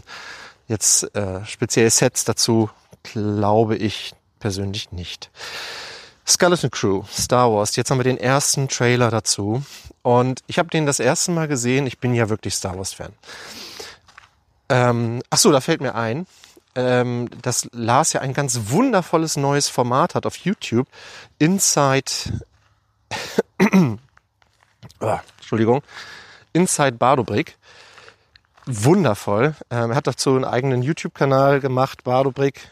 jetzt äh, spezielle Sets dazu glaube ich persönlich nicht. Skeleton Crew, Star Wars. Jetzt haben wir den ersten Trailer dazu. Und ich habe den das erste Mal gesehen. Ich bin ja wirklich Star Wars-Fan. Ähm, ach so, da fällt mir ein, ähm, dass Lars ja ein ganz wundervolles neues Format hat auf YouTube. Inside... oh, Entschuldigung. Inside Bardobrick. Wundervoll. Ähm, er hat dazu einen eigenen YouTube-Kanal gemacht, Bardobrick.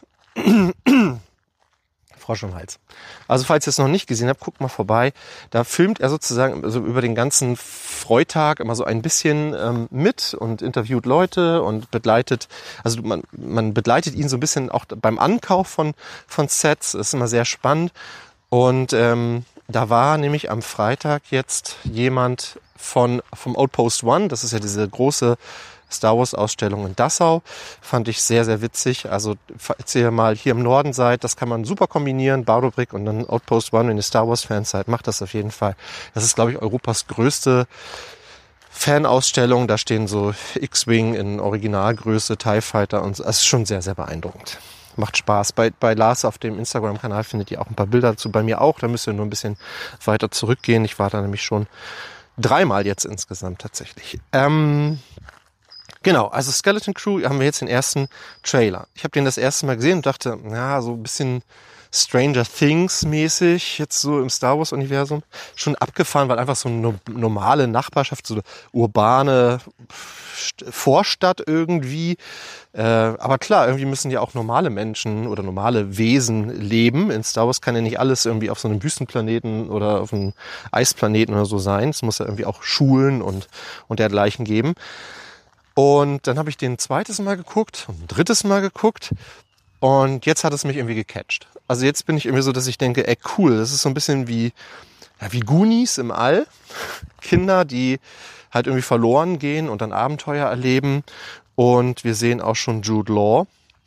Frosch im Hals. Also falls ihr es noch nicht gesehen habt, guckt mal vorbei. Da filmt er sozusagen also über den ganzen Freitag immer so ein bisschen ähm, mit und interviewt Leute und begleitet, also man, man begleitet ihn so ein bisschen auch beim Ankauf von, von Sets. Das ist immer sehr spannend. Und ähm, da war nämlich am Freitag jetzt jemand von vom Outpost One, das ist ja diese große Star Wars Ausstellung in Dassau, fand ich sehr, sehr witzig. Also, falls ihr mal hier im Norden seid, das kann man super kombinieren, Bardobrick und dann Outpost One, wenn ihr Star Wars Fans seid, macht das auf jeden Fall. Das ist, glaube ich, Europas größte Fanausstellung. Da stehen so X-Wing in Originalgröße, TIE Fighter und so. Das ist schon sehr, sehr beeindruckend. Macht Spaß. Bei, bei Lars auf dem Instagram-Kanal findet ihr auch ein paar Bilder dazu. Bei mir auch. Da müsst ihr nur ein bisschen weiter zurückgehen. Ich war da nämlich schon dreimal jetzt insgesamt tatsächlich. Ähm, Genau, also Skeleton Crew haben wir jetzt den ersten Trailer. Ich habe den das erste Mal gesehen und dachte, ja, so ein bisschen Stranger Things mäßig, jetzt so im Star Wars Universum. Schon abgefahren, weil einfach so eine normale Nachbarschaft, so eine urbane Vorstadt irgendwie. Äh, aber klar, irgendwie müssen ja auch normale Menschen oder normale Wesen leben. In Star Wars kann ja nicht alles irgendwie auf so einem Wüstenplaneten oder auf einem Eisplaneten oder so sein. Es muss ja irgendwie auch Schulen und, und dergleichen geben. Und dann habe ich den zweites Mal geguckt und ein drittes Mal geguckt und jetzt hat es mich irgendwie gecatcht. Also jetzt bin ich irgendwie so, dass ich denke, ey cool, das ist so ein bisschen wie, ja, wie Goonies im All. Kinder, die halt irgendwie verloren gehen und dann Abenteuer erleben. Und wir sehen auch schon Jude Law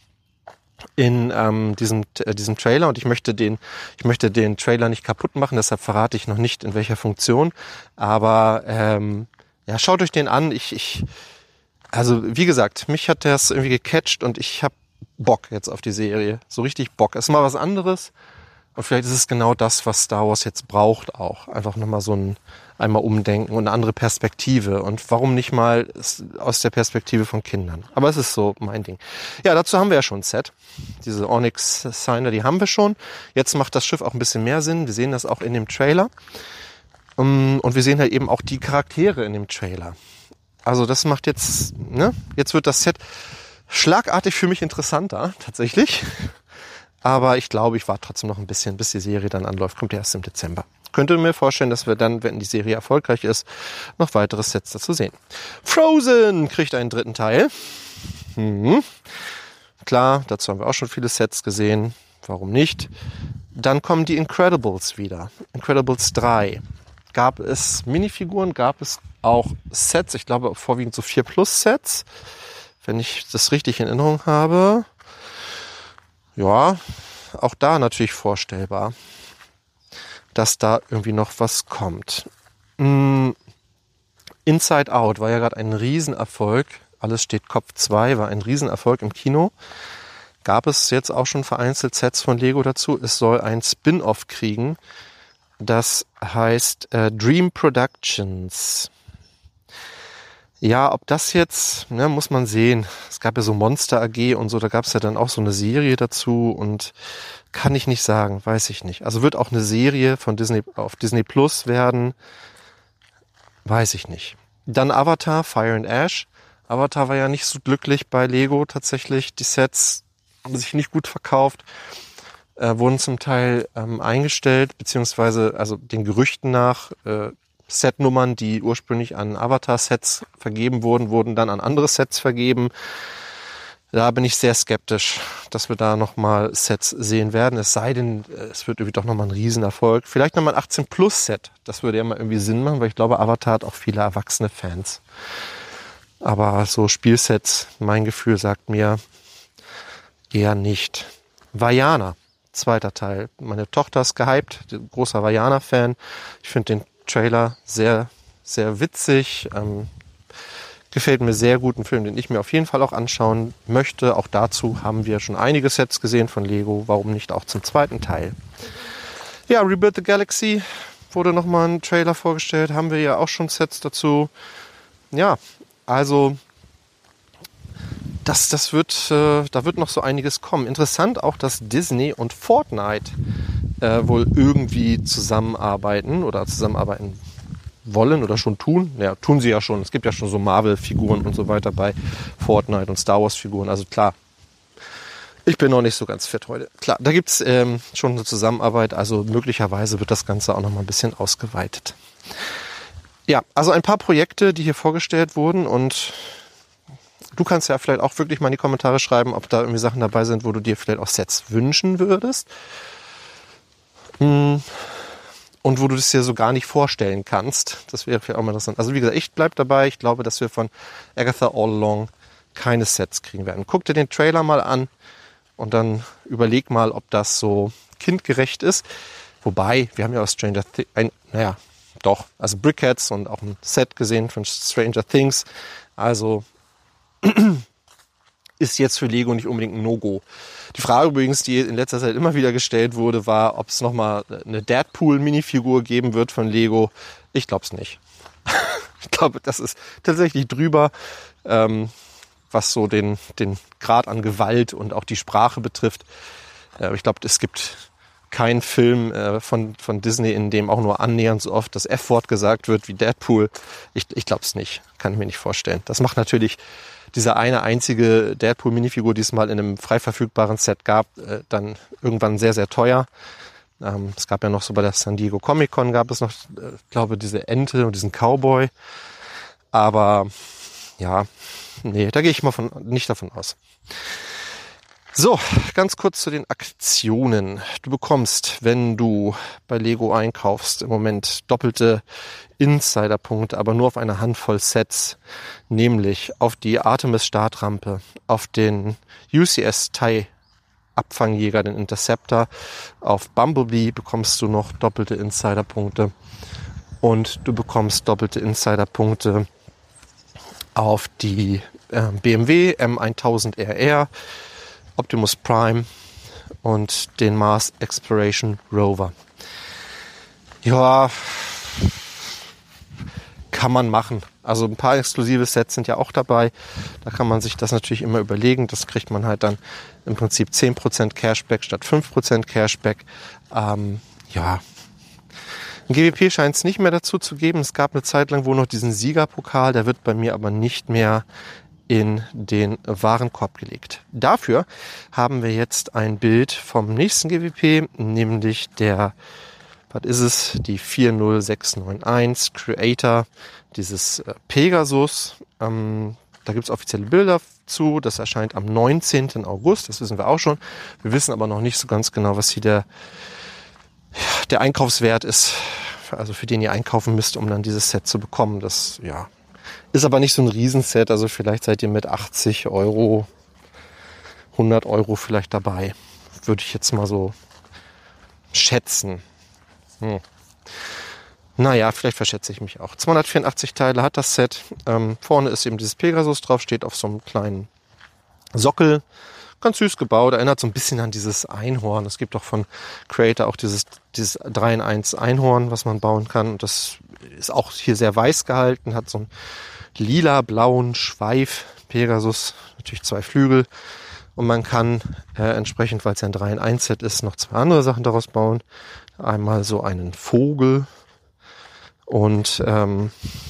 in ähm, diesem, äh, diesem Trailer und ich möchte den, ich möchte den Trailer nicht kaputt machen, deshalb verrate ich noch nicht in welcher Funktion. Aber ähm, ja, schaut euch den an. Ich, ich Also wie gesagt, mich hat das irgendwie gecatcht und ich habe Bock jetzt auf die Serie. So richtig Bock. Es ist mal was anderes und vielleicht ist es genau das, was Star Wars jetzt braucht auch. Einfach nochmal so ein einmal umdenken und eine andere Perspektive. Und warum nicht mal aus der Perspektive von Kindern? Aber es ist so mein Ding. Ja, dazu haben wir ja schon ein Set. Diese Onyx Signer, die haben wir schon. Jetzt macht das Schiff auch ein bisschen mehr Sinn. Wir sehen das auch in dem Trailer. Und wir sehen halt eben auch die Charaktere in dem Trailer. Also das macht jetzt, ne, jetzt wird das Set schlagartig für mich interessanter, tatsächlich. Aber ich glaube, ich warte trotzdem noch ein bisschen, bis die Serie dann anläuft. Kommt ja erst im Dezember. Könnte mir vorstellen, dass wir dann, wenn die Serie erfolgreich ist, noch weitere Sets dazu sehen. Frozen kriegt einen dritten Teil. Hm. Klar, dazu haben wir auch schon viele Sets gesehen. Warum nicht? Dann kommen die Incredibles wieder. Incredibles drei. Gab es Minifiguren, gab es auch Sets, ich glaube vorwiegend so vier Plus Sets, wenn ich das richtig in Erinnerung habe. Ja, auch da natürlich vorstellbar, dass da irgendwie noch was kommt. Inside Out war ja gerade ein Riesenerfolg. Alles steht Kopf zwei, war ein Riesenerfolg im Kino. Gab es jetzt auch schon vereinzelt Sets von Lego dazu. Es soll ein Spin-off kriegen. Das heißt äh, Dream Productions. Ja, ob das jetzt, ne, muss man sehen. Es gab ja so Monster A G und so, da gab es ja dann auch so eine Serie dazu und kann ich nicht sagen, weiß ich nicht. Also wird auch eine Serie von Disney auf Disney Plus werden, weiß ich nicht. Dann Avatar, Fire and Ash. Avatar war ja nicht so glücklich bei Lego tatsächlich. Die Sets haben sich nicht gut verkauft. Äh, wurden zum Teil ähm, eingestellt, beziehungsweise also den Gerüchten nach äh, Setnummern, die ursprünglich an Avatar-Sets vergeben wurden, wurden dann an andere Sets vergeben. Da bin ich sehr skeptisch, dass wir da nochmal Sets sehen werden. Es sei denn, es wird irgendwie doch nochmal ein Riesenerfolg. Vielleicht nochmal ein achtzehn Plus Set. Das würde ja mal irgendwie Sinn machen, weil ich glaube, Avatar hat auch viele erwachsene Fans. Aber so Spielsets, mein Gefühl sagt mir eher nicht. Vajana. Zweiter Teil. Meine Tochter ist gehypt, großer Vajana-Fan. Ich finde den Trailer sehr, sehr witzig. Ähm, gefällt mir sehr gut. Ein Film, den ich mir auf jeden Fall auch anschauen möchte. Auch dazu haben wir schon einige Sets gesehen von Lego. Warum nicht auch zum zweiten Teil? Ja, Rebuild the Galaxy wurde nochmal ein Trailer vorgestellt. Haben wir ja auch schon Sets dazu. Ja, also das, das wird, äh, da wird noch so einiges kommen. Interessant auch, dass Disney und Fortnite äh, wohl irgendwie zusammenarbeiten oder zusammenarbeiten wollen oder schon tun. Ja, tun sie ja schon. Es gibt ja schon so Marvel-Figuren und so weiter bei Fortnite und Star Wars-Figuren. Also klar, ich bin noch nicht so ganz fit heute. Klar, da gibt's ähm, schon eine Zusammenarbeit. Also möglicherweise wird das Ganze auch noch mal ein bisschen ausgeweitet. Ja, also ein paar Projekte, die hier vorgestellt wurden, und du kannst ja vielleicht auch wirklich mal in die Kommentare schreiben, ob da irgendwie Sachen dabei sind, wo du dir vielleicht auch Sets wünschen würdest. Und wo du das dir so gar nicht vorstellen kannst. Das wäre vielleicht auch mal interessant. Also wie gesagt, ich bleib dabei. Ich glaube, dass wir von Agatha All Along keine Sets kriegen werden. Guck dir den Trailer mal an und dann überleg mal, ob das so kindgerecht ist. Wobei, wir haben ja aus Stranger Things, ein, naja, doch, also Brickheads und auch ein Set gesehen von Stranger Things. Also ist jetzt für Lego nicht unbedingt ein No-Go. Die Frage übrigens, die in letzter Zeit immer wieder gestellt wurde, war, ob es nochmal eine Deadpool-Minifigur geben wird von Lego. Ich glaube es nicht. Ich glaube, das ist tatsächlich drüber, ähm, was so den, den Grad an Gewalt und auch die Sprache betrifft. Äh, ich glaube, es gibt keinen Film äh, von, von Disney, in dem auch nur annähernd so oft das F-Wort gesagt wird wie Deadpool. Ich, ich glaube es nicht. Kann ich mir nicht vorstellen. Das macht natürlich diese eine einzige Deadpool-Minifigur, die es mal in einem frei verfügbaren Set gab, äh, dann irgendwann sehr, sehr teuer. Ähm, es gab ja noch so bei der San Diego Comic Con gab es noch, äh, glaube diese Ente und diesen Cowboy. Aber ja, nee, da gehe ich mal von, nicht davon aus. So, ganz kurz zu den Aktionen. Du bekommst, wenn du bei Lego einkaufst, im Moment doppelte Insiderpunkte, aber nur auf eine Handvoll Sets, nämlich auf die Artemis-Startrampe, auf den U C S-TIE Abfangjäger, den Interceptor, auf Bumblebee bekommst du noch doppelte Insiderpunkte und du bekommst doppelte Insiderpunkte auf die äh, B M W M tausend R R, Optimus Prime und den Mars Exploration Rover. Ja, kann man machen. Also ein paar exklusive Sets sind ja auch dabei. Da kann man sich das natürlich immer überlegen. Das kriegt man halt dann im Prinzip zehn Prozent Cashback statt fünf Prozent Cashback. Ähm, ja, ein G W P scheint es nicht mehr dazu zu geben. Es gab eine Zeit lang wohl noch diesen Siegerpokal. Der wird bei mir aber nicht mehr in den Warenkorb gelegt. Dafür haben wir jetzt ein Bild vom nächsten G W P, nämlich der, was ist es, die vier null sechs neun eins Creator, dieses äh, Pegasus. Ähm, da gibt es offizielle Bilder zu. Das erscheint am neunzehnten August, das wissen wir auch schon. Wir wissen aber noch nicht so ganz genau, was hier der, der Einkaufswert ist, also für den ihr einkaufen müsst, um dann dieses Set zu bekommen. Das, ja, ist aber nicht so ein Riesenset, also vielleicht seid ihr mit achtzig Euro, hundert Euro vielleicht dabei. Würde ich jetzt mal so schätzen. Hm. Naja, vielleicht verschätze ich mich auch. zweihundertvierundachtzig Teile hat das Set. Ähm, vorne ist eben dieses Pegasus drauf, steht auf so einem kleinen Sockel. Ganz süß gebaut, erinnert so ein bisschen an dieses Einhorn. Es gibt auch von Creator auch dieses, dieses drei in eins Einhorn, was man bauen kann. Und das ist auch hier sehr weiß gehalten, hat so einen lila-blauen Schweif. Pegasus, natürlich zwei Flügel. Und man kann äh, entsprechend, weil es ja ein drei in eins Set ist, noch zwei andere Sachen daraus bauen. Einmal so einen Vogel und ähm,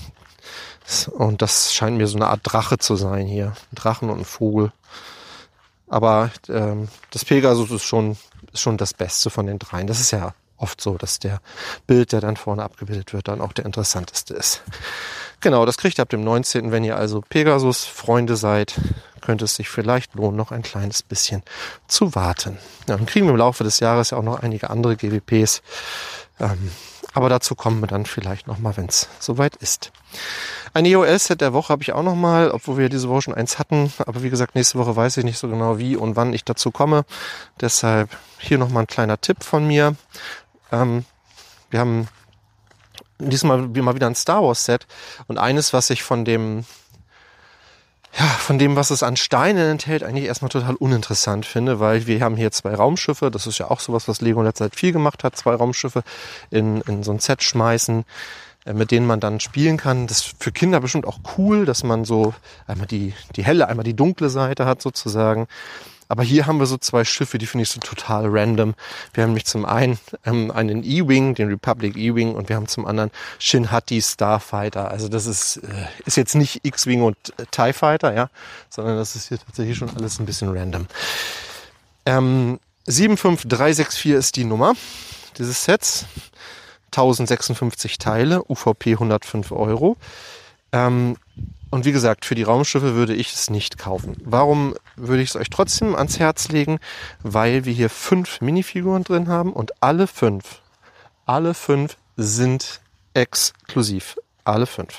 und das scheint mir so eine Art Drache zu sein hier. Ein Drachen und ein Vogel. Aber ähm, das Pegasus ist schon, ist schon das Beste von den dreien. Das ist ja oft so, dass der Bild, der dann vorne abgebildet wird, dann auch der interessanteste ist. Genau, das kriegt ihr ab dem neunzehnten Wenn ihr also Pegasus-Freunde seid, könnte es sich vielleicht lohnen, noch ein kleines bisschen zu warten. Ja, dann kriegen wir im Laufe des Jahres ja auch noch einige andere G W Ps. Ähm, aber dazu kommen wir dann vielleicht nochmal, wenn es soweit ist. Ein E O L-Set der Woche habe ich auch nochmal, obwohl wir diese Woche schon eins hatten. Aber wie gesagt, nächste Woche weiß ich nicht so genau, wie und wann ich dazu komme. Deshalb hier nochmal ein kleiner Tipp von mir. Ähm, wir haben diesmal mal wieder ein Star Wars Set. Und eines, was ich von dem ja, von dem, was es an Steinen enthält, eigentlich erstmal total uninteressant finde, weil wir haben hier zwei Raumschiffe, das ist ja auch sowas, was Lego in letzter Zeit viel gemacht hat, zwei Raumschiffe in, in so ein Set schmeißen, äh, mit denen man dann spielen kann. Das ist für Kinder bestimmt auch cool, dass man so einmal die, die helle, einmal die dunkle Seite hat sozusagen. Aber hier haben wir so zwei Schiffe, die finde ich so total random. Wir haben nämlich zum einen ähm, einen E-Wing, den Republic E-Wing, und wir haben zum anderen Shin Hati Starfighter. Also das ist äh, ist jetzt nicht X-Wing und äh, TIE Fighter, ja, sondern das ist hier tatsächlich schon alles ein bisschen random. Ähm, sieben fünf drei sechs vier ist die Nummer dieses Sets. tausendsechsundfünfzig Teile, U V P hundertfünf Euro. Ähm, Und wie gesagt, für die Raumschiffe würde ich es nicht kaufen. Warum würde ich es euch trotzdem ans Herz legen? Weil wir hier fünf Minifiguren drin haben und alle fünf, alle fünf sind exklusiv. Alle fünf.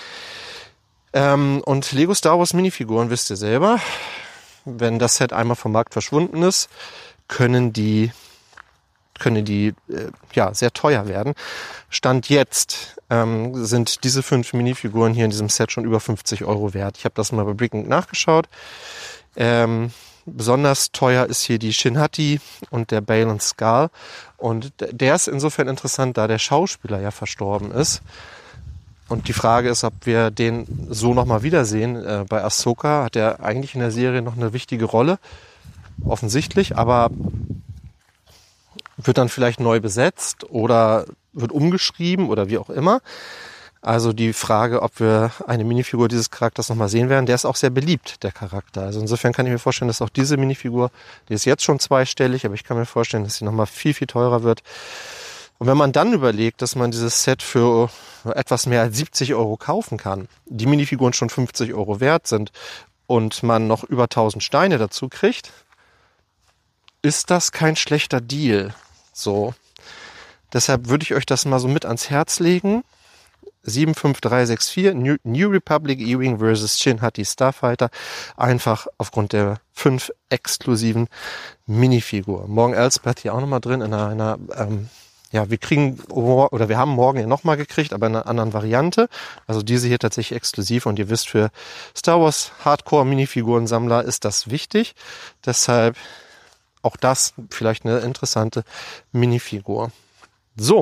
Ähm, und Lego Star Wars Minifiguren, wisst ihr selber, wenn das Set einmal vom Markt verschwunden ist, können die können die äh, ja sehr teuer werden. Stand jetzt ähm, sind diese fünf Minifiguren hier in diesem Set schon über fünfzig Euro wert. Ich habe das mal bei Brickink nachgeschaut. Ähm, besonders teuer ist hier die Shin Hati und der Baylan Skoll. Und der ist insofern interessant, da der Schauspieler ja verstorben ist. Und die Frage ist, ob wir den so nochmal wiedersehen. Äh, bei Ahsoka hat er eigentlich in der Serie noch eine wichtige Rolle. Offensichtlich, aber wird dann vielleicht neu besetzt oder wird umgeschrieben oder wie auch immer. Also die Frage, ob wir eine Minifigur dieses Charakters nochmal sehen werden, der ist auch sehr beliebt, der Charakter. Also insofern kann ich mir vorstellen, dass auch diese Minifigur, die ist jetzt schon zweistellig, aber ich kann mir vorstellen, dass sie nochmal viel, viel teurer wird. Und wenn man dann überlegt, dass man dieses Set für etwas mehr als siebzig Euro kaufen kann, die Minifiguren schon fünfzig Euro wert sind und man noch über tausend Steine dazu kriegt, ist das kein schlechter Deal. So. Deshalb würde ich euch das mal so mit ans Herz legen. sieben fünf drei sechs vier, New, New Republic E-Wing versus Shin Hati Starfighter. Einfach aufgrund der fünf exklusiven Minifiguren. Morgen Elsbeth hier auch nochmal drin in einer, einer ähm, ja, wir kriegen, oder wir haben morgen ja nochmal gekriegt, aber in einer anderen Variante. Also diese hier tatsächlich exklusiv. Und ihr wisst, für Star Wars Hardcore Minifiguren-Sammler ist das wichtig. Deshalb auch das vielleicht eine interessante Minifigur. So.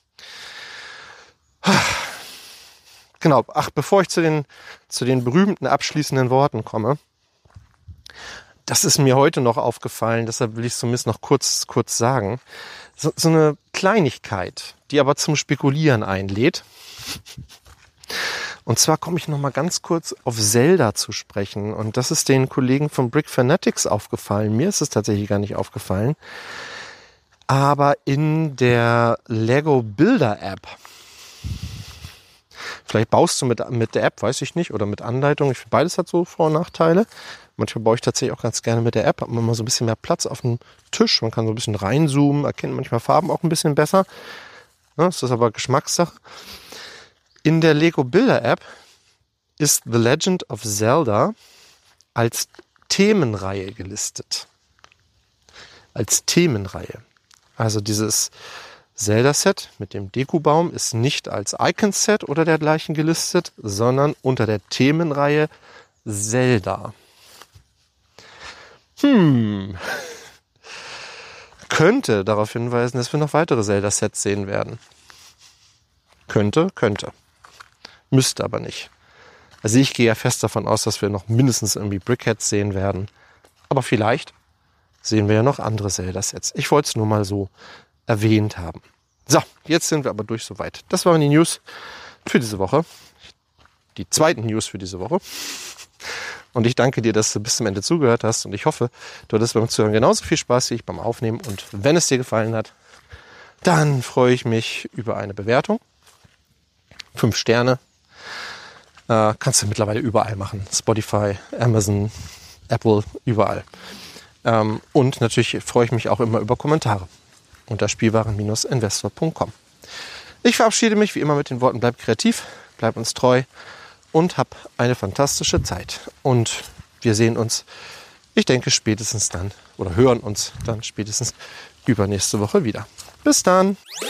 Genau. Ach, bevor ich zu den, zu den berühmten abschließenden Worten komme. Das ist mir heute noch aufgefallen, deshalb will ich es zumindest noch kurz, kurz sagen. So, so eine Kleinigkeit, die aber zum Spekulieren einlädt. Und zwar komme ich noch mal ganz kurz auf Zelda zu sprechen. Und das ist den Kollegen von Brick Fanatics aufgefallen. Mir ist es tatsächlich gar nicht aufgefallen. Aber in der Lego Builder App, vielleicht baust du mit, mit der App, weiß ich nicht, oder mit Anleitung. Ich finde, beides hat so Vor- und Nachteile. Manchmal baue ich tatsächlich auch ganz gerne mit der App. Hat man mal so ein bisschen mehr Platz auf dem Tisch. Man kann so ein bisschen reinzoomen, erkennt manchmal Farben auch ein bisschen besser. Das ist aber Geschmackssache. In der Lego Builder App ist The Legend of Zelda als Themenreihe gelistet. Als Themenreihe. Also dieses Zelda-Set mit dem Dekobaum ist nicht als Icon-Set oder dergleichen gelistet, sondern unter der Themenreihe Zelda. Hm. Könnte darauf hinweisen, dass wir noch weitere Zelda-Sets sehen werden. Könnte, könnte. Müsste aber nicht. Also ich gehe ja fest davon aus, dass wir noch mindestens irgendwie Brickheads sehen werden. Aber vielleicht sehen wir ja noch andere Zelda-Sets. Ich wollte es nur mal so erwähnt haben. So, jetzt sind wir aber durch soweit. Das waren die News für diese Woche. Die zweiten News für diese Woche. Und ich danke dir, dass du bis zum Ende zugehört hast. Und ich hoffe, du hattest beim Zuhören genauso viel Spaß wie ich beim Aufnehmen. Und wenn es dir gefallen hat, dann freue ich mich über eine Bewertung. Fünf Sterne. Äh, kannst du mittlerweile überall machen. Spotify, Amazon, Apple, überall. Ähm, und natürlich freue ich mich auch immer über Kommentare unter spielwaren Bindestrich investor Punkt com. Ich verabschiede mich wie immer mit den Worten: bleib kreativ, bleib uns treu und hab eine fantastische Zeit. Und wir sehen uns, ich denke, spätestens dann oder hören uns dann spätestens übernächste Woche wieder. Bis dann!